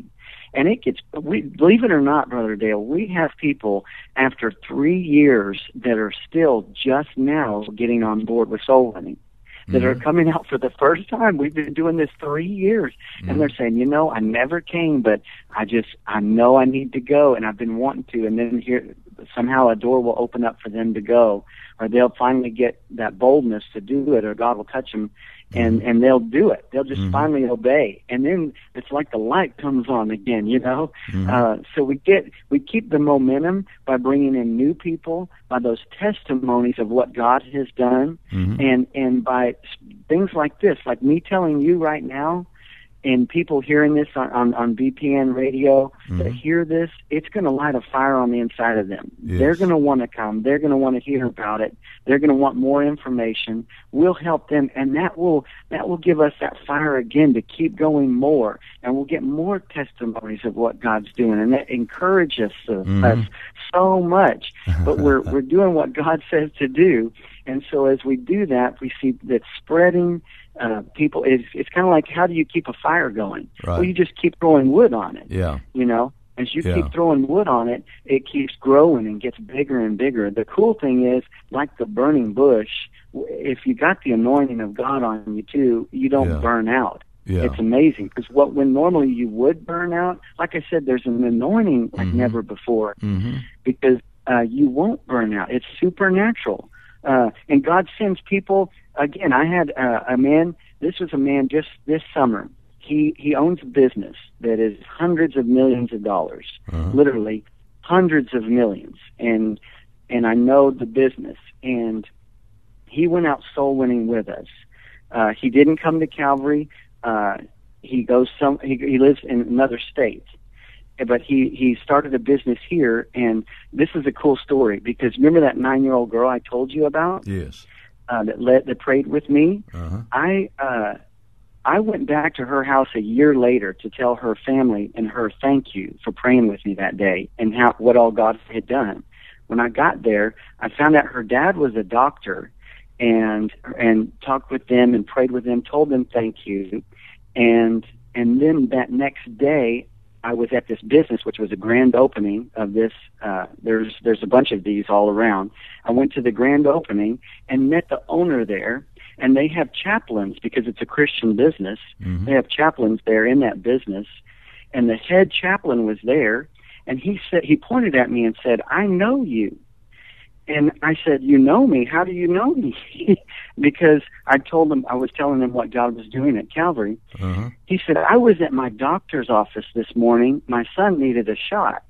And it gets, we, believe it or not, Brother Dale, we have people after three years that are still just now getting on board with soul winning, that mm-hmm. are coming out for the first time. We've been doing this three years, mm-hmm. and they're saying, you know, I never came, but I just, I know I need to go, and I've been wanting to, and then here, somehow a door will open up for them to go, or they'll finally get that boldness to do it, or God will touch them, and, and they'll do it. They'll just mm-hmm. finally obey. And then it's like the light comes on again, you know? Mm-hmm. Uh, so we get, we keep the momentum by bringing in new people, by those testimonies of what God has done, mm-hmm. and, and by things like this, like me telling you right now, and people hearing this on, on, on B P N radio mm-hmm. that hear this, it's going to light a fire on the inside of them. Yes. They're going to want to come. They're going to want to hear about it. They're going to want more information. We'll help them, and that will that will give us that fire again to keep going more, and we'll get more testimonies of what God's doing, and that encourages us, mm-hmm. us so much. But we're we're doing what God says to do, and so as we do that, we see that spreading. Uh, people, it's, it's kind of like, how do you keep a fire going? Right. Well, you just keep throwing wood on it. Yeah. You know, as you yeah. keep throwing wood on it, it keeps growing and gets bigger and bigger. The cool thing is, like the burning bush, if you got the anointing of God on you too, you don't yeah. burn out. Yeah. It's amazing, because what when normally you would burn out, like I said, there's an anointing like mm-hmm. never before, mm-hmm. because uh, you won't burn out. It's supernatural. Uh, and God sends people. Again, I had uh, a man, this was a man just this summer. He he owns a business that is hundreds of millions of dollars, uh-huh. literally hundreds of millions. And and I know the business. And he went out soul winning with us. Uh, he didn't come to Calvary. Uh, he goes some. He, he lives in another state. But he, he started a business here, and this is a cool story, because remember that nine-year-old girl I told you about? Yes. Uh, that led, that prayed with me? Uh-huh. I uh, I went back to her house a year later to tell her family and her thank you for praying with me that day and how what all God had done. When I got there, I found out her dad was a doctor, and and talked with them and prayed with them, told them thank you, and and then that next day, I was at this business, which was a grand opening of this. Uh, there's there's a bunch of these all around. I went to the grand opening and met the owner there, and they have chaplains because it's a Christian business. Mm-hmm. They have chaplains there in that business, and the head chaplain was there, and he said he pointed at me and said, "I know you." And I said, "You know me? How do you know me?" Because I told him, I was telling him what God was doing at Calvary. Uh-huh. He said, "I was at my doctor's office this morning. My son needed a shot."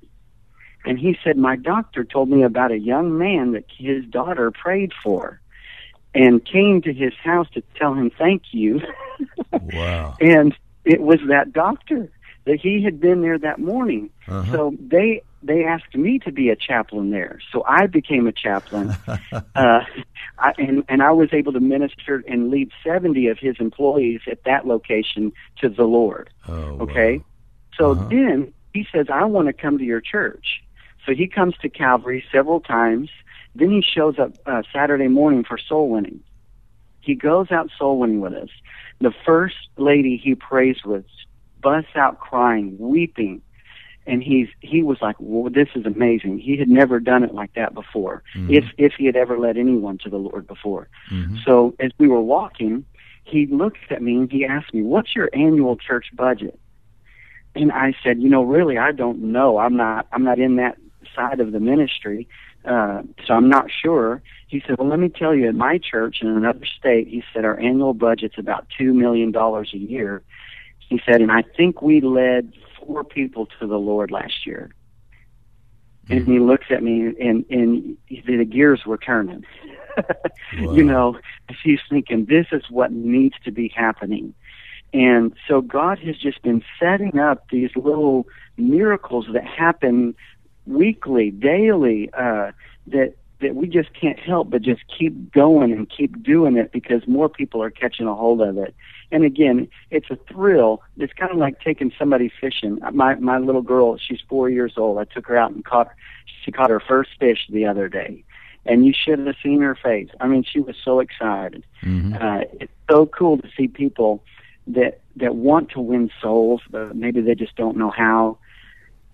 And he said, "My doctor told me about a young man that his daughter prayed for and came to his house to tell him thank you." Wow. And it was that doctor that he had been there that morning. Uh-huh. So they they asked me to be a chaplain there. So I became a chaplain. uh, I, and, and I was able to minister and lead seventy of his employees at that location to the Lord. Oh, okay? wow. So uh-huh. then he says, "I want to come to your church." So he comes to Calvary several times. Then he shows up uh, Saturday morning for soul winning. He goes out soul winning with us. The first lady he prays with busts out crying, weeping. And he's he was like, "Well, this is amazing." He had never done it like that before, mm-hmm. if if he had ever led anyone to the Lord before. Mm-hmm. So as we were walking, he looked at me and he asked me, "What's your annual church budget?" And I said, "You know, really, I don't know. I'm not I'm not in that side of the ministry, uh, so I'm not sure." He said, "Well, let me tell you, at my church in another state," he said, "our annual budget's about two million dollars a year." He said, "And I think we led four people to the Lord last year." Mm-hmm. And he looks at me, and, and the gears were turning. Wow. You know, he's thinking, this is what needs to be happening. And so God has just been setting up these little miracles that happen weekly, daily, uh, that that we just can't help but just keep going and keep doing it because more people are catching a hold of it. And again, it's a thrill. It's kind of like taking somebody fishing. My my little girl, she's four years old. I took her out and caught, she caught her first fish the other day. And you should have seen her face. I mean, she was so excited. Mm-hmm. Uh, it's so cool to see people that that want to win souls, but maybe they just don't know how.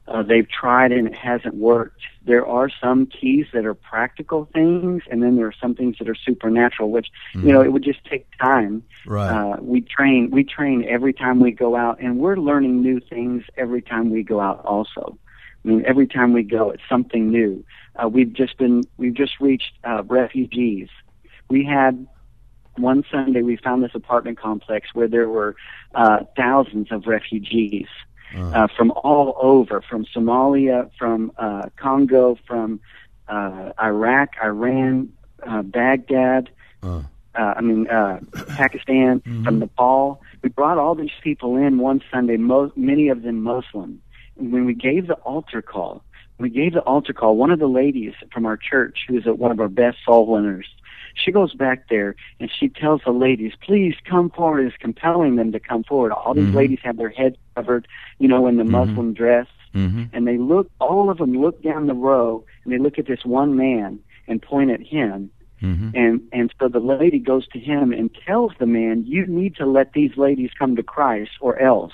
Uh, they've tried and it hasn't worked. There are some keys that are practical things, and then there are some things that are supernatural, which, mm-hmm. you know, it would just take time. Right. Uh, we train, we train every time we go out, and we're learning new things every time we go out also. I mean, every time we go, it's something new. Uh, we've just been, we've just reached, uh, refugees. We had, one Sunday, we found this apartment complex where there were, uh, thousands of refugees. Uh, from all over, from Somalia, from uh, Congo, from uh, Iraq, Iran, uh, Baghdad, uh. Uh, I mean, uh, Pakistan, mm-hmm. from Nepal. We brought all these people in one Sunday, mo- many of them Muslim. And when we gave the altar call, we gave the altar call, one of the ladies from our church, who's a, one of our best soul winners, she goes back there and she tells the ladies, please come forward, is compelling them to come forward. All these mm-hmm. ladies have their heads covered, you know, in the mm-hmm. Muslim dress. Mm-hmm. And they look, all of them look down the row and they look at this one man and point at him. Mm-hmm. And, and so the lady goes to him and tells the man, you need to let these ladies come to Christ or else.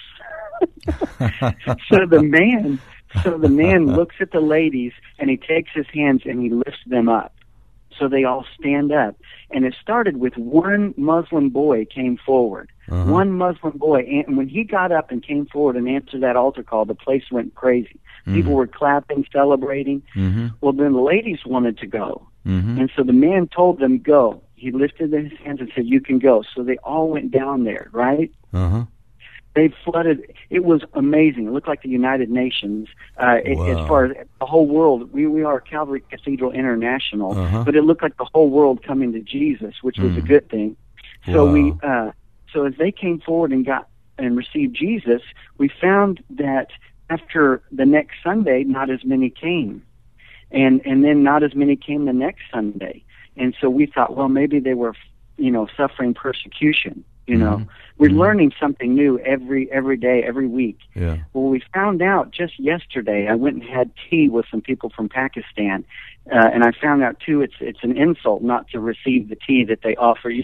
so the man, so the man looks at the ladies and he takes his hands and he lifts them up. So they all stand up. And it started with one Muslim boy came forward. Uh-huh. One Muslim boy. And when he got up and came forward and answered that altar call, the place went crazy. Mm-hmm. People were clapping, celebrating. Mm-hmm. Well, then the ladies wanted to go. Mm-hmm. And so the man told them, go. He lifted his hands and said, you can go. So they all went down there, right? Uh-huh. They flooded. It was amazing. It looked like the United Nations. Uh, wow. it, as far as the whole world, we, we are Calvary Cathedral International, uh-huh. but it looked like the whole world coming to Jesus, which was mm. a good thing. So wow. we, uh, so as they came forward and got and received Jesus, we found that after the next Sunday, not as many came, and and then not as many came the next Sunday. And so we thought, well, maybe they were, you know, suffering persecution. You know, mm-hmm. we're mm-hmm. learning something new every every day, every week. Yeah. Well, we found out just yesterday. I went and had tea with some people from Pakistan, uh, and I found out too. It's it's an insult not to receive the tea that they offer you.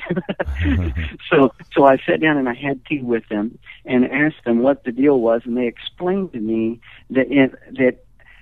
so so I sat down and I had tea with them and asked them what the deal was, and they explained to me that in, that.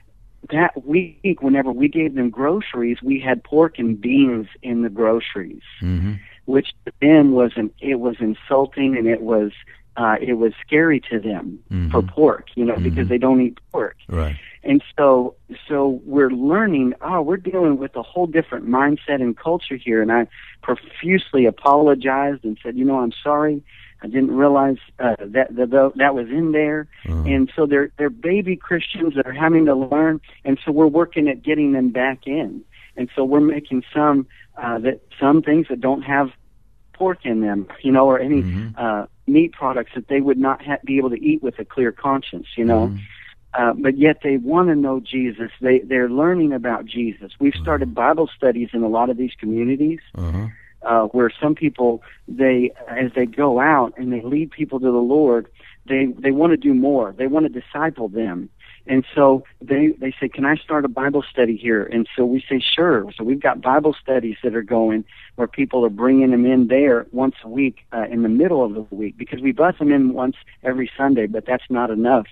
That week, whenever we gave them groceries, we had pork and beans in the groceries, mm-hmm. which to them was an, it was insulting and it was uh, it was scary to them mm-hmm. for pork, you know, mm-hmm. because they don't eat pork. Right. And so so we're learning. Oh, we're dealing with a whole different mindset and culture here. And I profusely apologized and said, you know, I'm sorry. I didn't realize uh, that, that that was in there, uh-huh. and so they're they're baby Christians that are having to learn, and so we're working at getting them back in, and so we're making some uh, that some things that don't have pork in them, you know, or any mm-hmm. uh, meat products that they would not ha- be able to eat with a clear conscience, you know. Mm-hmm. Uh, but yet they want to know Jesus. They they're learning about Jesus. We've started Bible studies in a lot of these communities. Uh-huh. Uh, where some people, they, as they go out and they lead people to the Lord, they, they want to do more. They want to disciple them. And so they, they say, can I start a Bible study here? And so we say, sure. So we've got Bible studies that are going where people are bringing them in there once a week, uh, in the middle of the week, because we bus them in once every Sunday, but that's not enough.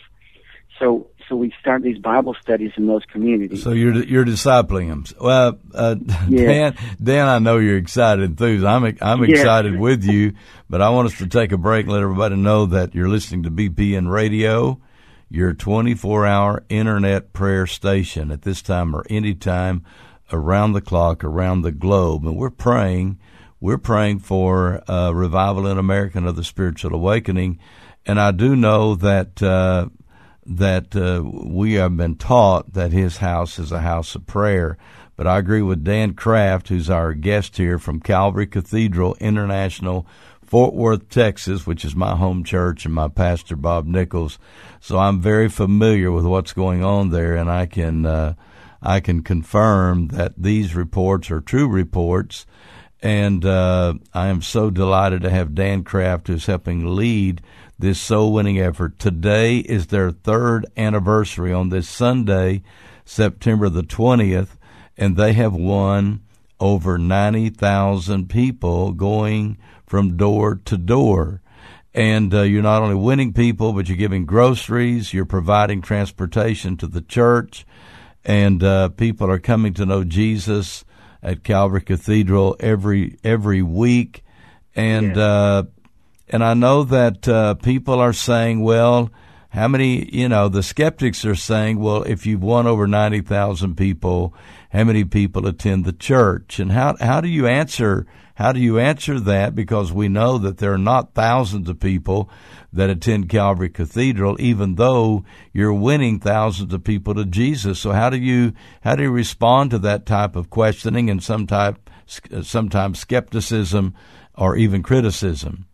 So, so we start these Bible studies in those communities. So you're you're discipling them. Well, uh, yeah. Dan, Dan, I know you're excited too. I'm I'm excited yeah. with you, but I want us to take a break and let everybody know that you're listening to B P N Radio, your twenty-four hour internet prayer station at this time or any time around the clock, around the globe, and we're praying. We're praying for uh, revival in America and of the spiritual awakening, and I do know that. Uh, that uh, we have been taught that his house is a house of prayer. But I agree with Dan Kraft, who's our guest here from Calvary Cathedral International, Fort Worth, Texas, which is my home church, and my pastor, Bob Nichols. So I'm very familiar with what's going on there, and I can uh, I can confirm that these reports are true reports. And uh, I am so delighted to have Dan Kraft, who's helping lead this soul-winning effort. Today is their third anniversary on this Sunday, September the twentieth, and they have won over ninety thousand people going from door to door. And uh, you're not only winning people, but you're giving groceries, you're providing transportation to the church, and uh, people are coming to know Jesus at Calvary Cathedral every every week. And yeah. uh, and I know that uh, people are saying, well, how many, you know, the skeptics are saying, well, if you've won over ninety thousand people, how many people attend the church? And how how do you answer How do you answer that? Because we know that there are not thousands of people that attend Calvary Cathedral, even though you're winning thousands of people to Jesus. So how do you how do you respond to that type of questioning and some type, sometimes skepticism or even criticism?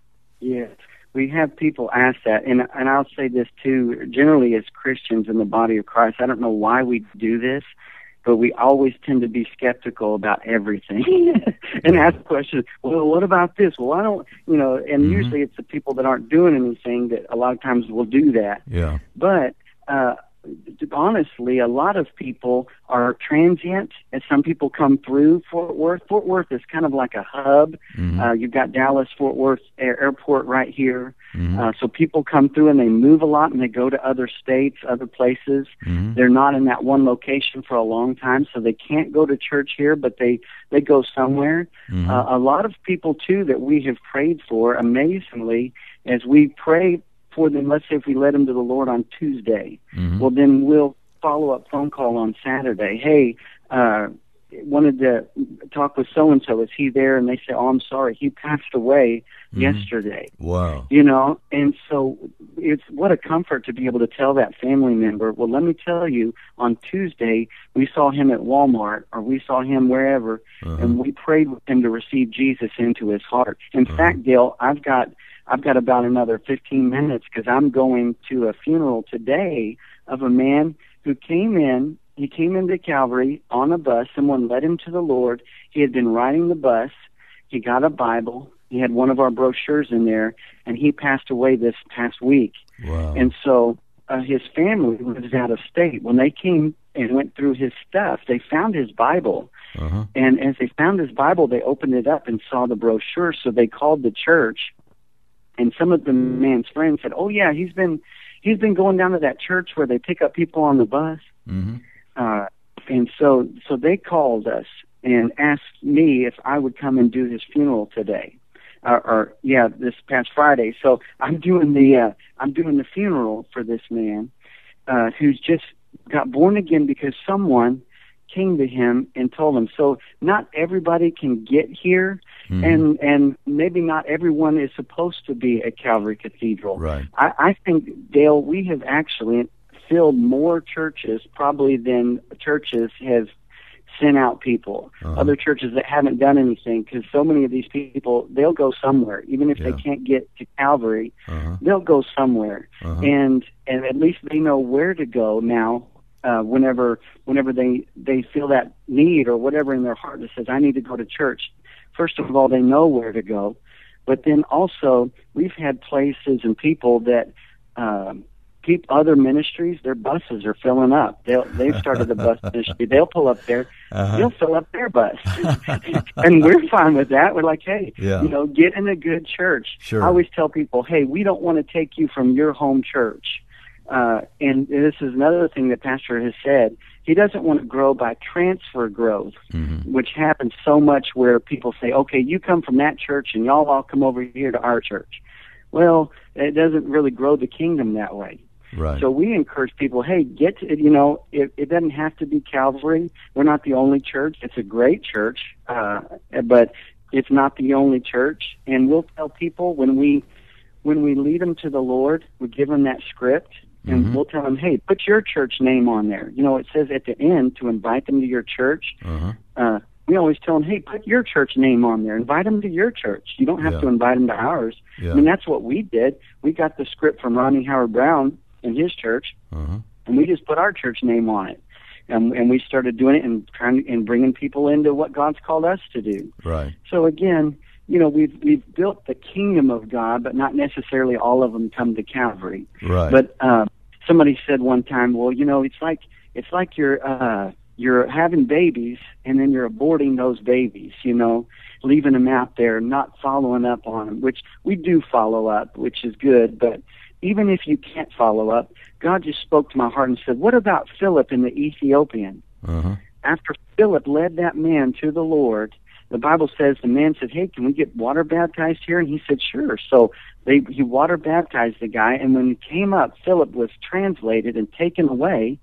Yes, we have people ask that, and and I'll say this too. Generally, as Christians in the body of Christ, I don't know why we do this, but we always tend to be skeptical about everything and ask questions. Well, what about this? Well, I don't, you know, and mm-hmm. usually it's the people that aren't doing anything that a lot of times will do that. Yeah. But, uh, honestly, a lot of people are transient, and some people come through Fort Worth. Fort Worth is kind of like a hub. Mm-hmm. Uh, you've got Dallas-Fort Worth Air- Airport right here. Mm-hmm. Uh, so people come through and they move a lot, and they go to other states, other places. Mm-hmm. They're not in that one location for a long time, so they can't go to church here, but they, they go somewhere. Mm-hmm. Uh, a lot of people, too, that we have prayed for, amazingly, as we pray for them, let's say if we led them to the Lord on Tuesday, mm-hmm. well, then we'll follow-up phone call on Saturday. Hey, uh, wanted to talk with so-and-so. Is he there? And they say, oh, I'm sorry, he passed away mm-hmm. yesterday. Wow. You know, and so it's what a comfort to be able to tell that family member, well, let me tell you, on Tuesday, we saw him at Walmart, or we saw him wherever, uh-huh. and we prayed with him to receive Jesus into his heart. In uh-huh. fact, Dale, I've got I've got about another fifteen minutes because I'm going to a funeral today of a man who came in. He came into Calvary on a bus. Someone led him to the Lord. He had been riding the bus. He got a Bible. He had one of our brochures in there, and he passed away this past week. Wow. And so uh, his family lives out of state. When they came and went through his stuff, they found his Bible. Uh-huh. And as they found his Bible, they opened it up and saw the brochure, so they called the church. And some of the man's friends said, oh, yeah, he's been he's been going down to that church where they pick up people on the bus. Mm-hmm. Uh, and so so they called us and asked me if I would come and do his funeral today. Or, or yeah, this past Friday. So I'm doing the uh, I'm doing the funeral for this man uh, who's just got born again because someone came to him and told him. So not everybody can get here, mm-hmm. and and maybe not everyone is supposed to be at Calvary Cathedral. Right. I, I think, Dale, we have actually filled more churches probably than churches have sent out people. Uh-huh. Other churches that haven't done anything, because so many of these people, they'll go somewhere. Even if yeah. they can't get to Calvary, uh-huh. they'll go somewhere. Uh-huh. And and at least they know where to go now. Uh, whenever whenever they, they feel that need or whatever in their heart that says, I need to go to church, first of all, they know where to go. But then also, we've had places and people that, um, people, other ministries, their buses are filling up. They'll, they've started a bus ministry. They'll pull up there. Uh-huh. They'll fill up their bus. And we're fine with that. We're like, hey, yeah. you know, get in a good church. Sure. I always tell people, hey, we don't want to take you from your home church. Uh, and this is another thing that Pastor has said. He doesn't want to grow by transfer growth, mm-hmm. which happens so much where people say, okay, you come from that church and y'all all come over here to our church. Well, it doesn't really grow the kingdom that way. Right. So we encourage people, hey, get to, you know, it, it doesn't have to be Calvary. We're not the only church. It's a great church, uh, but it's not the only church. And we'll tell people when we, when we lead them to the Lord, we give them that script. And mm-hmm. we'll tell them, hey, put your church name on there. You know, it says at the end to invite them to your church. Uh-huh. Uh, we always tell them, hey, put your church name on there. Invite them to your church. You don't have yeah. to invite them to ours. Yeah. I mean, that's what we did. We got the script from Ronnie Howard Brown in his church, uh-huh. and we just put our church name on it. And, and we started doing it and trying and bringing people into what God's called us to do. Right. So, again, you know, we've we've built the kingdom of God, but not necessarily all of them come to Calvary. Right. But uh, somebody said one time, well, you know, it's like it's like you're uh, you're having babies, and then you're aborting those babies, you know, leaving them out there, not following up on them, which we do follow up, which is good. But even if you can't follow up, God just spoke to my heart and said, what about Philip and the Ethiopian? Uh-huh. After Philip led that man to the Lord, the Bible says the man said, hey, can we get water baptized here? And he said, sure. So they, he water baptized the guy, and when he came up, Philip was translated and taken away,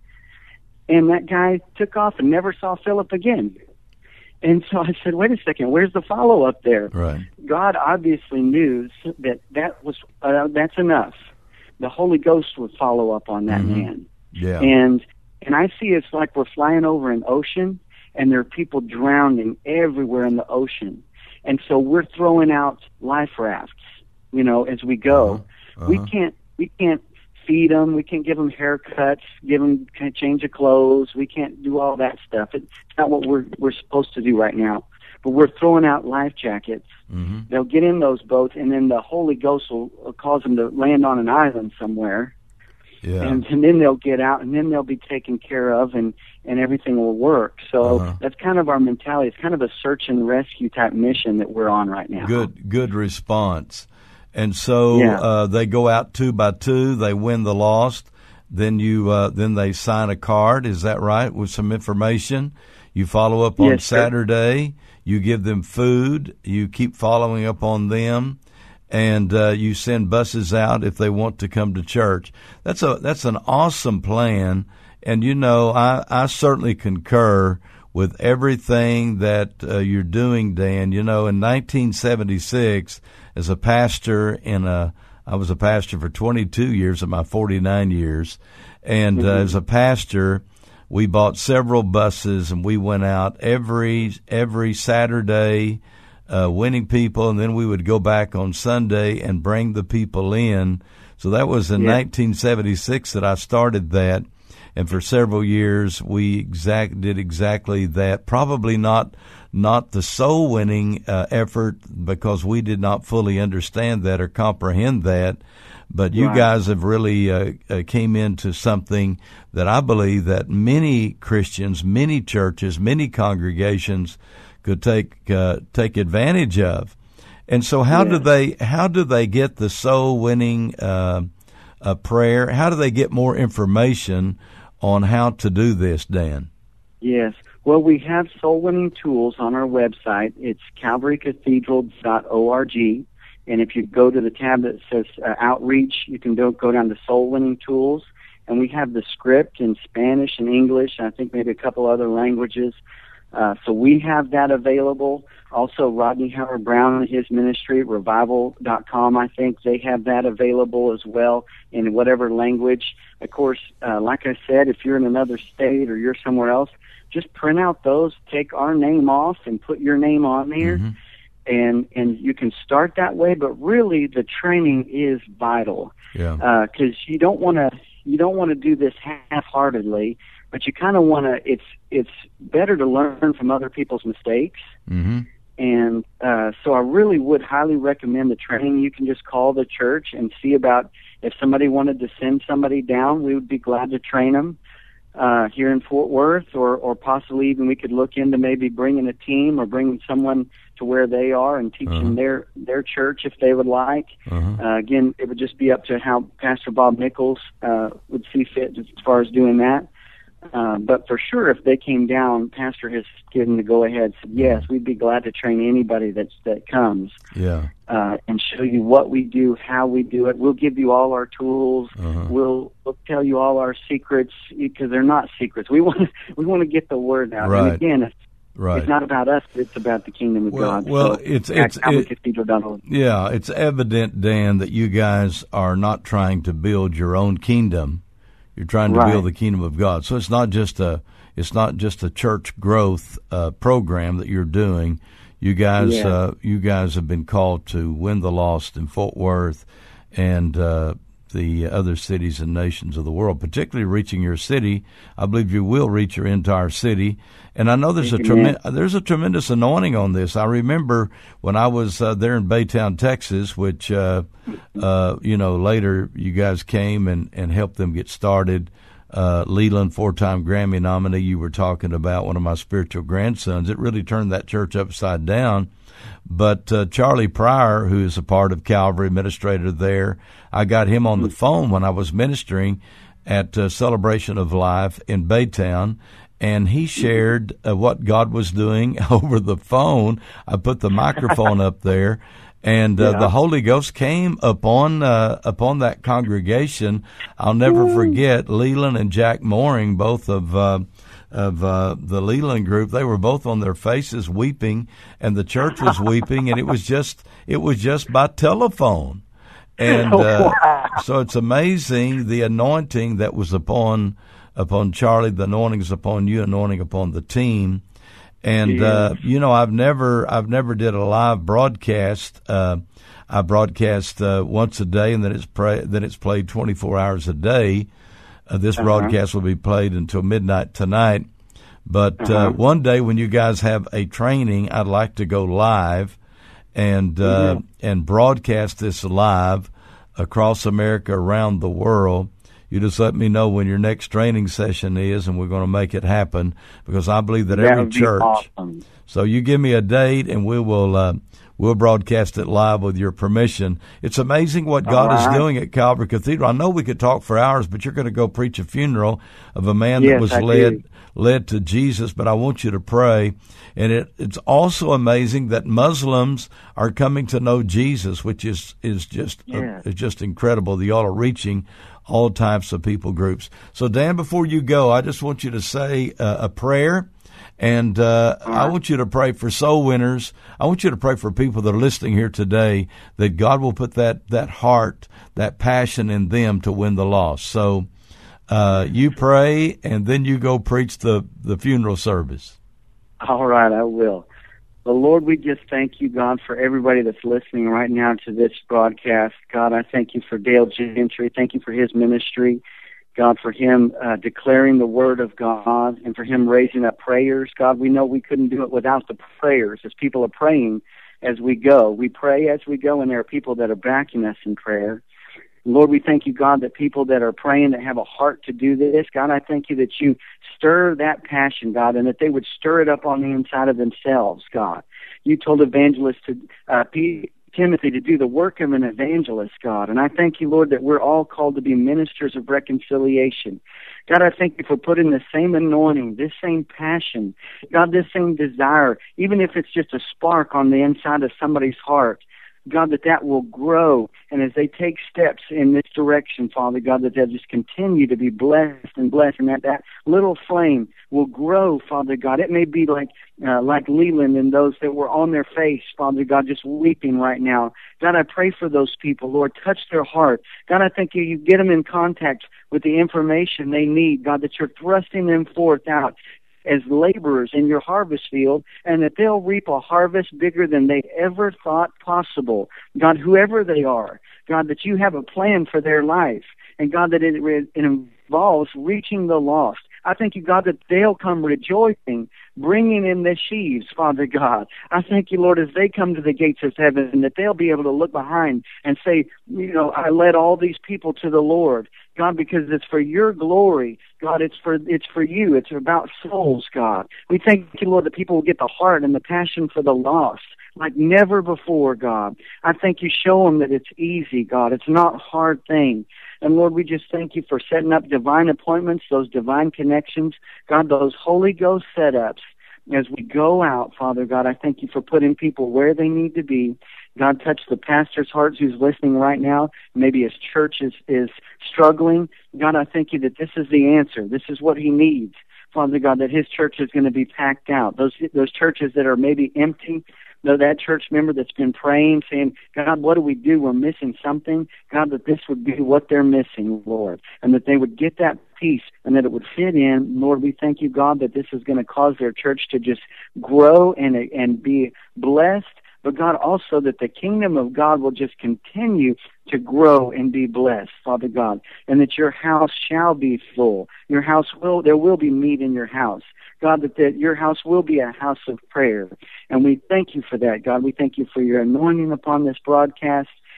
and that guy took off and never saw Philip again. And so I said, wait a second, where's the follow-up there? Right. God obviously knew that that was uh, that's enough. The Holy Ghost would follow up on that mm-hmm. man. Yeah. And and I see it's like we're flying over an ocean, and there are people drowning everywhere in the ocean. And so we're throwing out life rafts, you know, as we go. Uh-huh. Uh-huh. We can't we can't feed them. We can't give them haircuts, give them kind of change of clothes. We can't do all that stuff. It's not what we're we're supposed to do right now. But we're throwing out life jackets. Mm-hmm. They'll get in those boats, and then the Holy Ghost will, will cause them to land on an island somewhere. Yeah. And, and then they'll get out, and then they'll be taken care of, and, and everything will work. So Uh-huh. that's kind of our mentality. It's kind of a search and rescue type mission that we're on right now. Good, good response. And so Yeah. uh, they go out two by two. They win the lost. Then you, uh, then they sign a card. Is that right? With some information. You follow up on Yes, sir. Saturday. You give them food. You keep following up on them, and uh, you send buses out if they want to come to church. That's a that's an awesome plan. And you know, I I certainly concur with everything that uh, you're doing, Dan. You know, in nineteen seventy-six, as a pastor in a, I was a pastor for twenty-two years of my forty-nine years, and Mm-hmm. uh, as a pastor, we bought several buses and we went out every every Saturday, uh, winning people, and then we would go back on Sunday and bring the people in. So that was in Yeah. nineteen seventy-six that I started that. And for several years, we exact did exactly that. Probably not not the soul winning uh, effort, because we did not fully understand that or comprehend that. But you Right. guys have really uh, uh, came into something that I believe that many Christians, many churches, many congregations could take uh, take advantage of. And so, how Yeah. do they how do they get the soul winning uh, uh, prayer? How do they get more information on how to do this, Dan? Yes. Well, we have soul winning tools on our website. It's calvary cathedral dot org. And if you go to the tab that says uh, Outreach, you can do, go down to Soul Winning Tools. And we have the script in Spanish and English, and I think maybe a couple other languages. Uh, so we have that available. Also, Rodney Howard Brown and his ministry, revival dot com, I think they have that available as well in whatever language. Of course, uh, like I said, if you're in another state or you're somewhere else, just print out those, take our name off, and put your name on there. Mm-hmm. And and you can start that way, but really the training is vital. Yeah. Because uh, you don't want to you don't want to do this half-heartedly, but you kind of want to. It's it's better to learn from other people's mistakes. Mm-hmm. And uh, so I really would highly recommend the training. You can just call the church and see about if somebody wanted to send somebody down. We would be glad to train them uh, here in Fort Worth, or, or possibly even we could look into maybe bringing a team or bringing someone to where they are and teaching Uh-huh. their, their church if they would like. Uh-huh. Uh, again, it would just be up to how Pastor Bob Nichols uh, would see fit as far as doing that. Uh, but for sure, if they came down, Pastor has given the go-ahead, said, yes, we'd be glad to train anybody that's, that comes Yeah. uh, and show you what we do, how we do it. We'll give you all our tools. Uh-huh. We'll, we'll tell you all our secrets, because they're not secrets. We want to, we want to get the word out. Right. And again, it's, Right. it's not about us, but it's about the kingdom of Well- God. well, so, it's- at it's- calvary it- cathedral dot org. Yeah, it's evident, Dan, that you guys are not trying to build your own kingdom. You're trying to Right. build the kingdom of God. So it's not just a it's not just a church growth uh, program that you're doing. You guys Yeah. uh, you guys have been called to win the lost in Fort Worth and uh, the other cities and nations of the world, particularly reaching your city. I believe you will reach your entire city. And I know there's a Amen. tremendous there's a tremendous anointing on this. I remember when I was uh, there in Baytown, Texas, which uh, uh, you know later you guys came and, and helped them get started. uh, Leland, four-time Grammy nominee, you were talking about, one of my spiritual grandsons. It really turned that church upside down. But uh, Charlie Pryor, who is a part of Calvary, administrator there, I got him on the phone when I was ministering at uh, Celebration of Life in Baytown, and he shared uh, what God was doing over the phone. I put the microphone up there, and uh, yeah. the Holy Ghost came upon uh, upon that congregation. I'll never forget Leland and Jack Mooring, both of uh, of uh, the Leland group. They were both on their faces weeping, and the church was weeping, and it was just it was just by telephone. And uh, so it's amazing the anointing that was upon upon Charlie, the anointing is upon you, anointing upon the team. And, uh, you know, I've never, I've never did a live broadcast. Uh, I broadcast, uh, once a day, and then it's pra- then it's played twenty-four hours a day. Uh, this uh-huh. broadcast will be played until midnight tonight. But, uh-huh. uh, one day when you guys have a training, I'd like to go live and, uh, mm-hmm. and broadcast this live across America, around the world. You just let me know when your next training session is, and we're going to make it happen, because I believe that, that every church. Awesome. So you give me a date, and we will uh, we'll broadcast it live with your permission. It's amazing what God right. is doing at Calvary Cathedral. I know we could talk for hours, but you're going to go preach a funeral of a man yes, that was I led do. led to Jesus. But I want you to pray, and it, it's also amazing that Muslims are coming to know Jesus, which is is just yes. uh, is just incredible. Y'all are reaching all types of people groups. So, Dan, before you go, I just want you to say uh, a prayer, and uh, right. I want you to pray for soul winners. I want you to pray for people that are listening here today, that God will put that, that heart, that passion in them to win the lost. So uh, you pray, and then you go preach the, the funeral service. All right, I will. Well, Lord, we just thank you, God, for everybody that's listening right now to this broadcast. God, I thank you for Dale Gentry. Thank you for his ministry. God, for him uh, declaring the word of God, and for him raising up prayers. God, we know we couldn't do it without the prayers, as people are praying as we go. We pray as we go, and there are people that are backing us in prayer. Lord, we thank you, God, that people that are praying, that have a heart to do this, God, I thank you that you stir that passion, God, and that they would stir it up on the inside of themselves, God. You told evangelists to uh, P- Timothy to do the work of an evangelist, God, and I thank you, Lord, that we're all called to be ministers of reconciliation. God, I thank you for putting the same anointing, this same passion, God, this same desire, even if it's just a spark on the inside of somebody's heart, God, that that will grow, and as they take steps in this direction, Father God, that they'll just continue to be blessed and blessed, and that that little flame will grow, Father God. It may be like uh, like Leland and those that were on their face, Father God, just weeping right now. God, I pray for those people, Lord. Touch their heart. God, I thank you, you get them in contact with the information they need, God, that you're thrusting them forth out as laborers in your harvest field, and that they'll reap a harvest bigger than they ever thought possible. God, whoever they are, God, that you have a plan for their life, and God, that it, it involves reaching the lost. I thank you, God, that they'll come rejoicing, bringing in the sheaves, Father God. I thank you, Lord, as they come to the gates of heaven, that they'll be able to look behind and say, you know, I led all these people to the Lord. God, because it's for your glory. God, it's for it's for you. It's about souls, God. We thank you, Lord, that people will get the heart and the passion for the lost like never before, God. I thank you, show them that it's easy, God. It's not a hard thing. And, Lord, we just thank you for setting up divine appointments, those divine connections, God, those Holy Ghost setups. As we go out, Father God, I thank you for putting people where they need to be. God, touch the pastor's hearts who's listening right now. Maybe his church is, is struggling. God, I thank you that this is the answer. This is what he needs. Father God, that his church is going to be packed out. Those those churches that are maybe empty, though that church member that's been praying, saying, God, what do we do? We're missing something. God, that this would be what they're missing, Lord, and that they would get that peace and that it would fit in. Lord, we thank you, God, that this is going to cause their church to just grow and and be blessed. But God, also that the kingdom of God will just continue to grow and be blessed, Father God, and that your house shall be full. Your house will, there will be meat in your house. God, that, that your house will be a house of prayer. And we thank you for that, God. We thank you for your anointing upon this broadcast.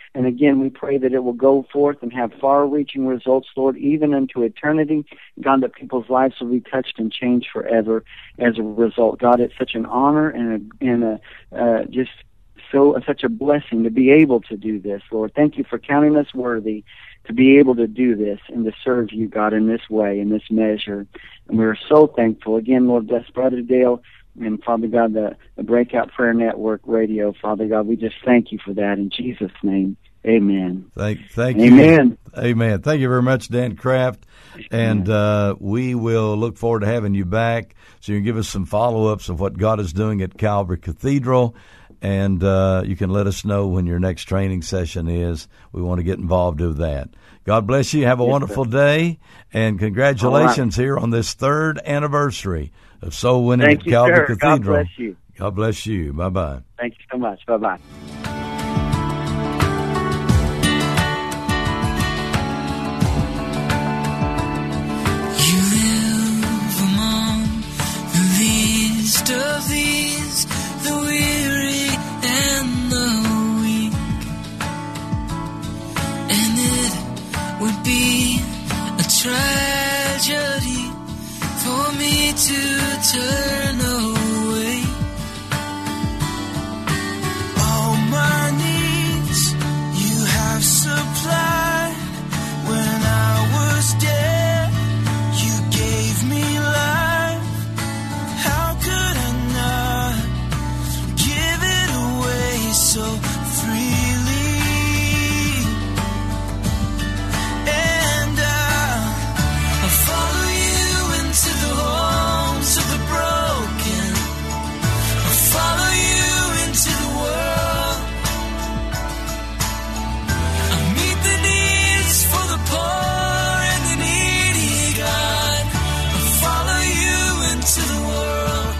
And again, we pray that it will go forth and have far-reaching results, Lord, even into eternity. God, that people's lives will be touched and changed forever as a result. God, it's such an honor and a, and a uh, just so uh, such a blessing to be able to do this, Lord. Thank you for counting us worthy to be able to do this and to serve you, God, in this way, in this measure. And we're so thankful. Again, Lord, bless Brother Dale and, Father God, the, the Breakout Prayer Network radio. Father God, we just thank you for that in Jesus' name. Amen. Thank, thank Amen. you. Amen. Thank you very much, Dan Kraft. And uh, we will look forward to having you back so you can give us some follow-ups of what God is doing at Calvary Cathedral. And uh, you can let us know when your next training session is. We want to get involved with that. God bless you. Have a yes, wonderful sir. day. And congratulations right. here on this third anniversary of Soul Winning Thank at you, Calvary sir. Cathedral. God bless you. God bless you. Bye-bye. Thank you so much. Bye-bye. You live among the least of these, the weary and the weak, and it would be a tragedy for me to turn away. All my needs you have supplied. When I was dead, you gave me life. How could I not give it away so freely? And I, I follow you into the homes of the broken. I follow you into the world. I meet the needs for the poor and the needy, God. I follow you into the world.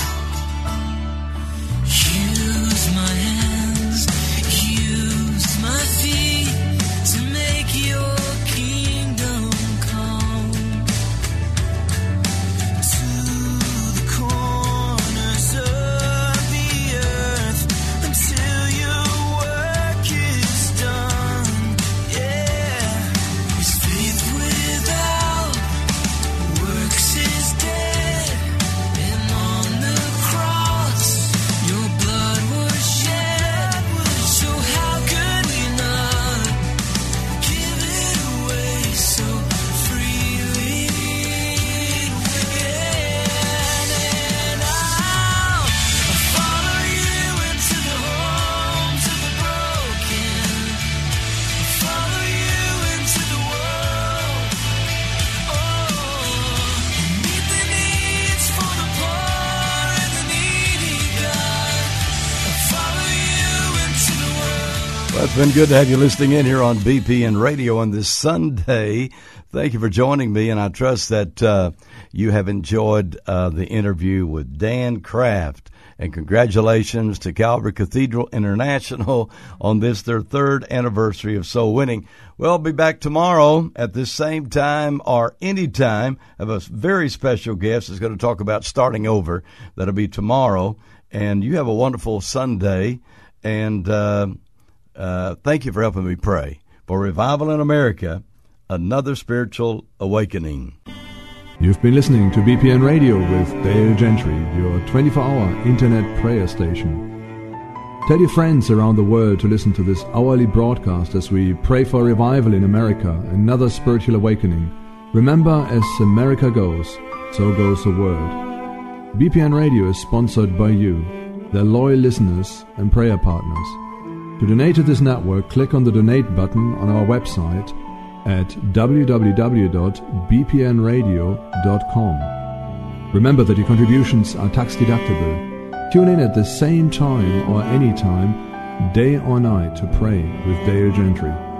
Use my hands, use my feet to make your kingdom come to the corners of the earth until your work is done. Yeah, 'cause faith without works is dead, and on the cross your blood was shed. So how could we not give it away so freely? And I'll follow you into the homes of the broken. Follow you into the world. Oh, meet the needs for the poor and the needy, God. Follow you into the world. Well, it's been good to have you listening in here on B P N Radio on this Sunday. Thank you for joining me, and I trust that uh, you have enjoyed uh, the interview with Dan Kraft. And congratulations to Calvary Cathedral International on this, their third anniversary of Soul Winning. We'll be back tomorrow at this same time or any time. I have a very special guest that's going to talk about starting over. That'll be tomorrow. And you have a wonderful Sunday. And uh, uh, thank you for helping me pray for Revival in America, another spiritual awakening. You've been listening to B P N Radio with Dale Gentry, your twenty-four hour internet prayer station. Tell your friends around the world to listen to this hourly broadcast as we pray for revival in America, another spiritual awakening. Remember, as America goes, so goes the world. B P N Radio is sponsored by you, their loyal listeners and prayer partners. To donate to this network, click on the donate button on our website at w w w dot b p n radio dot com. Remember that your contributions are tax deductible. Tune in at the same time or any time, day or night, to pray with Dale Gentry.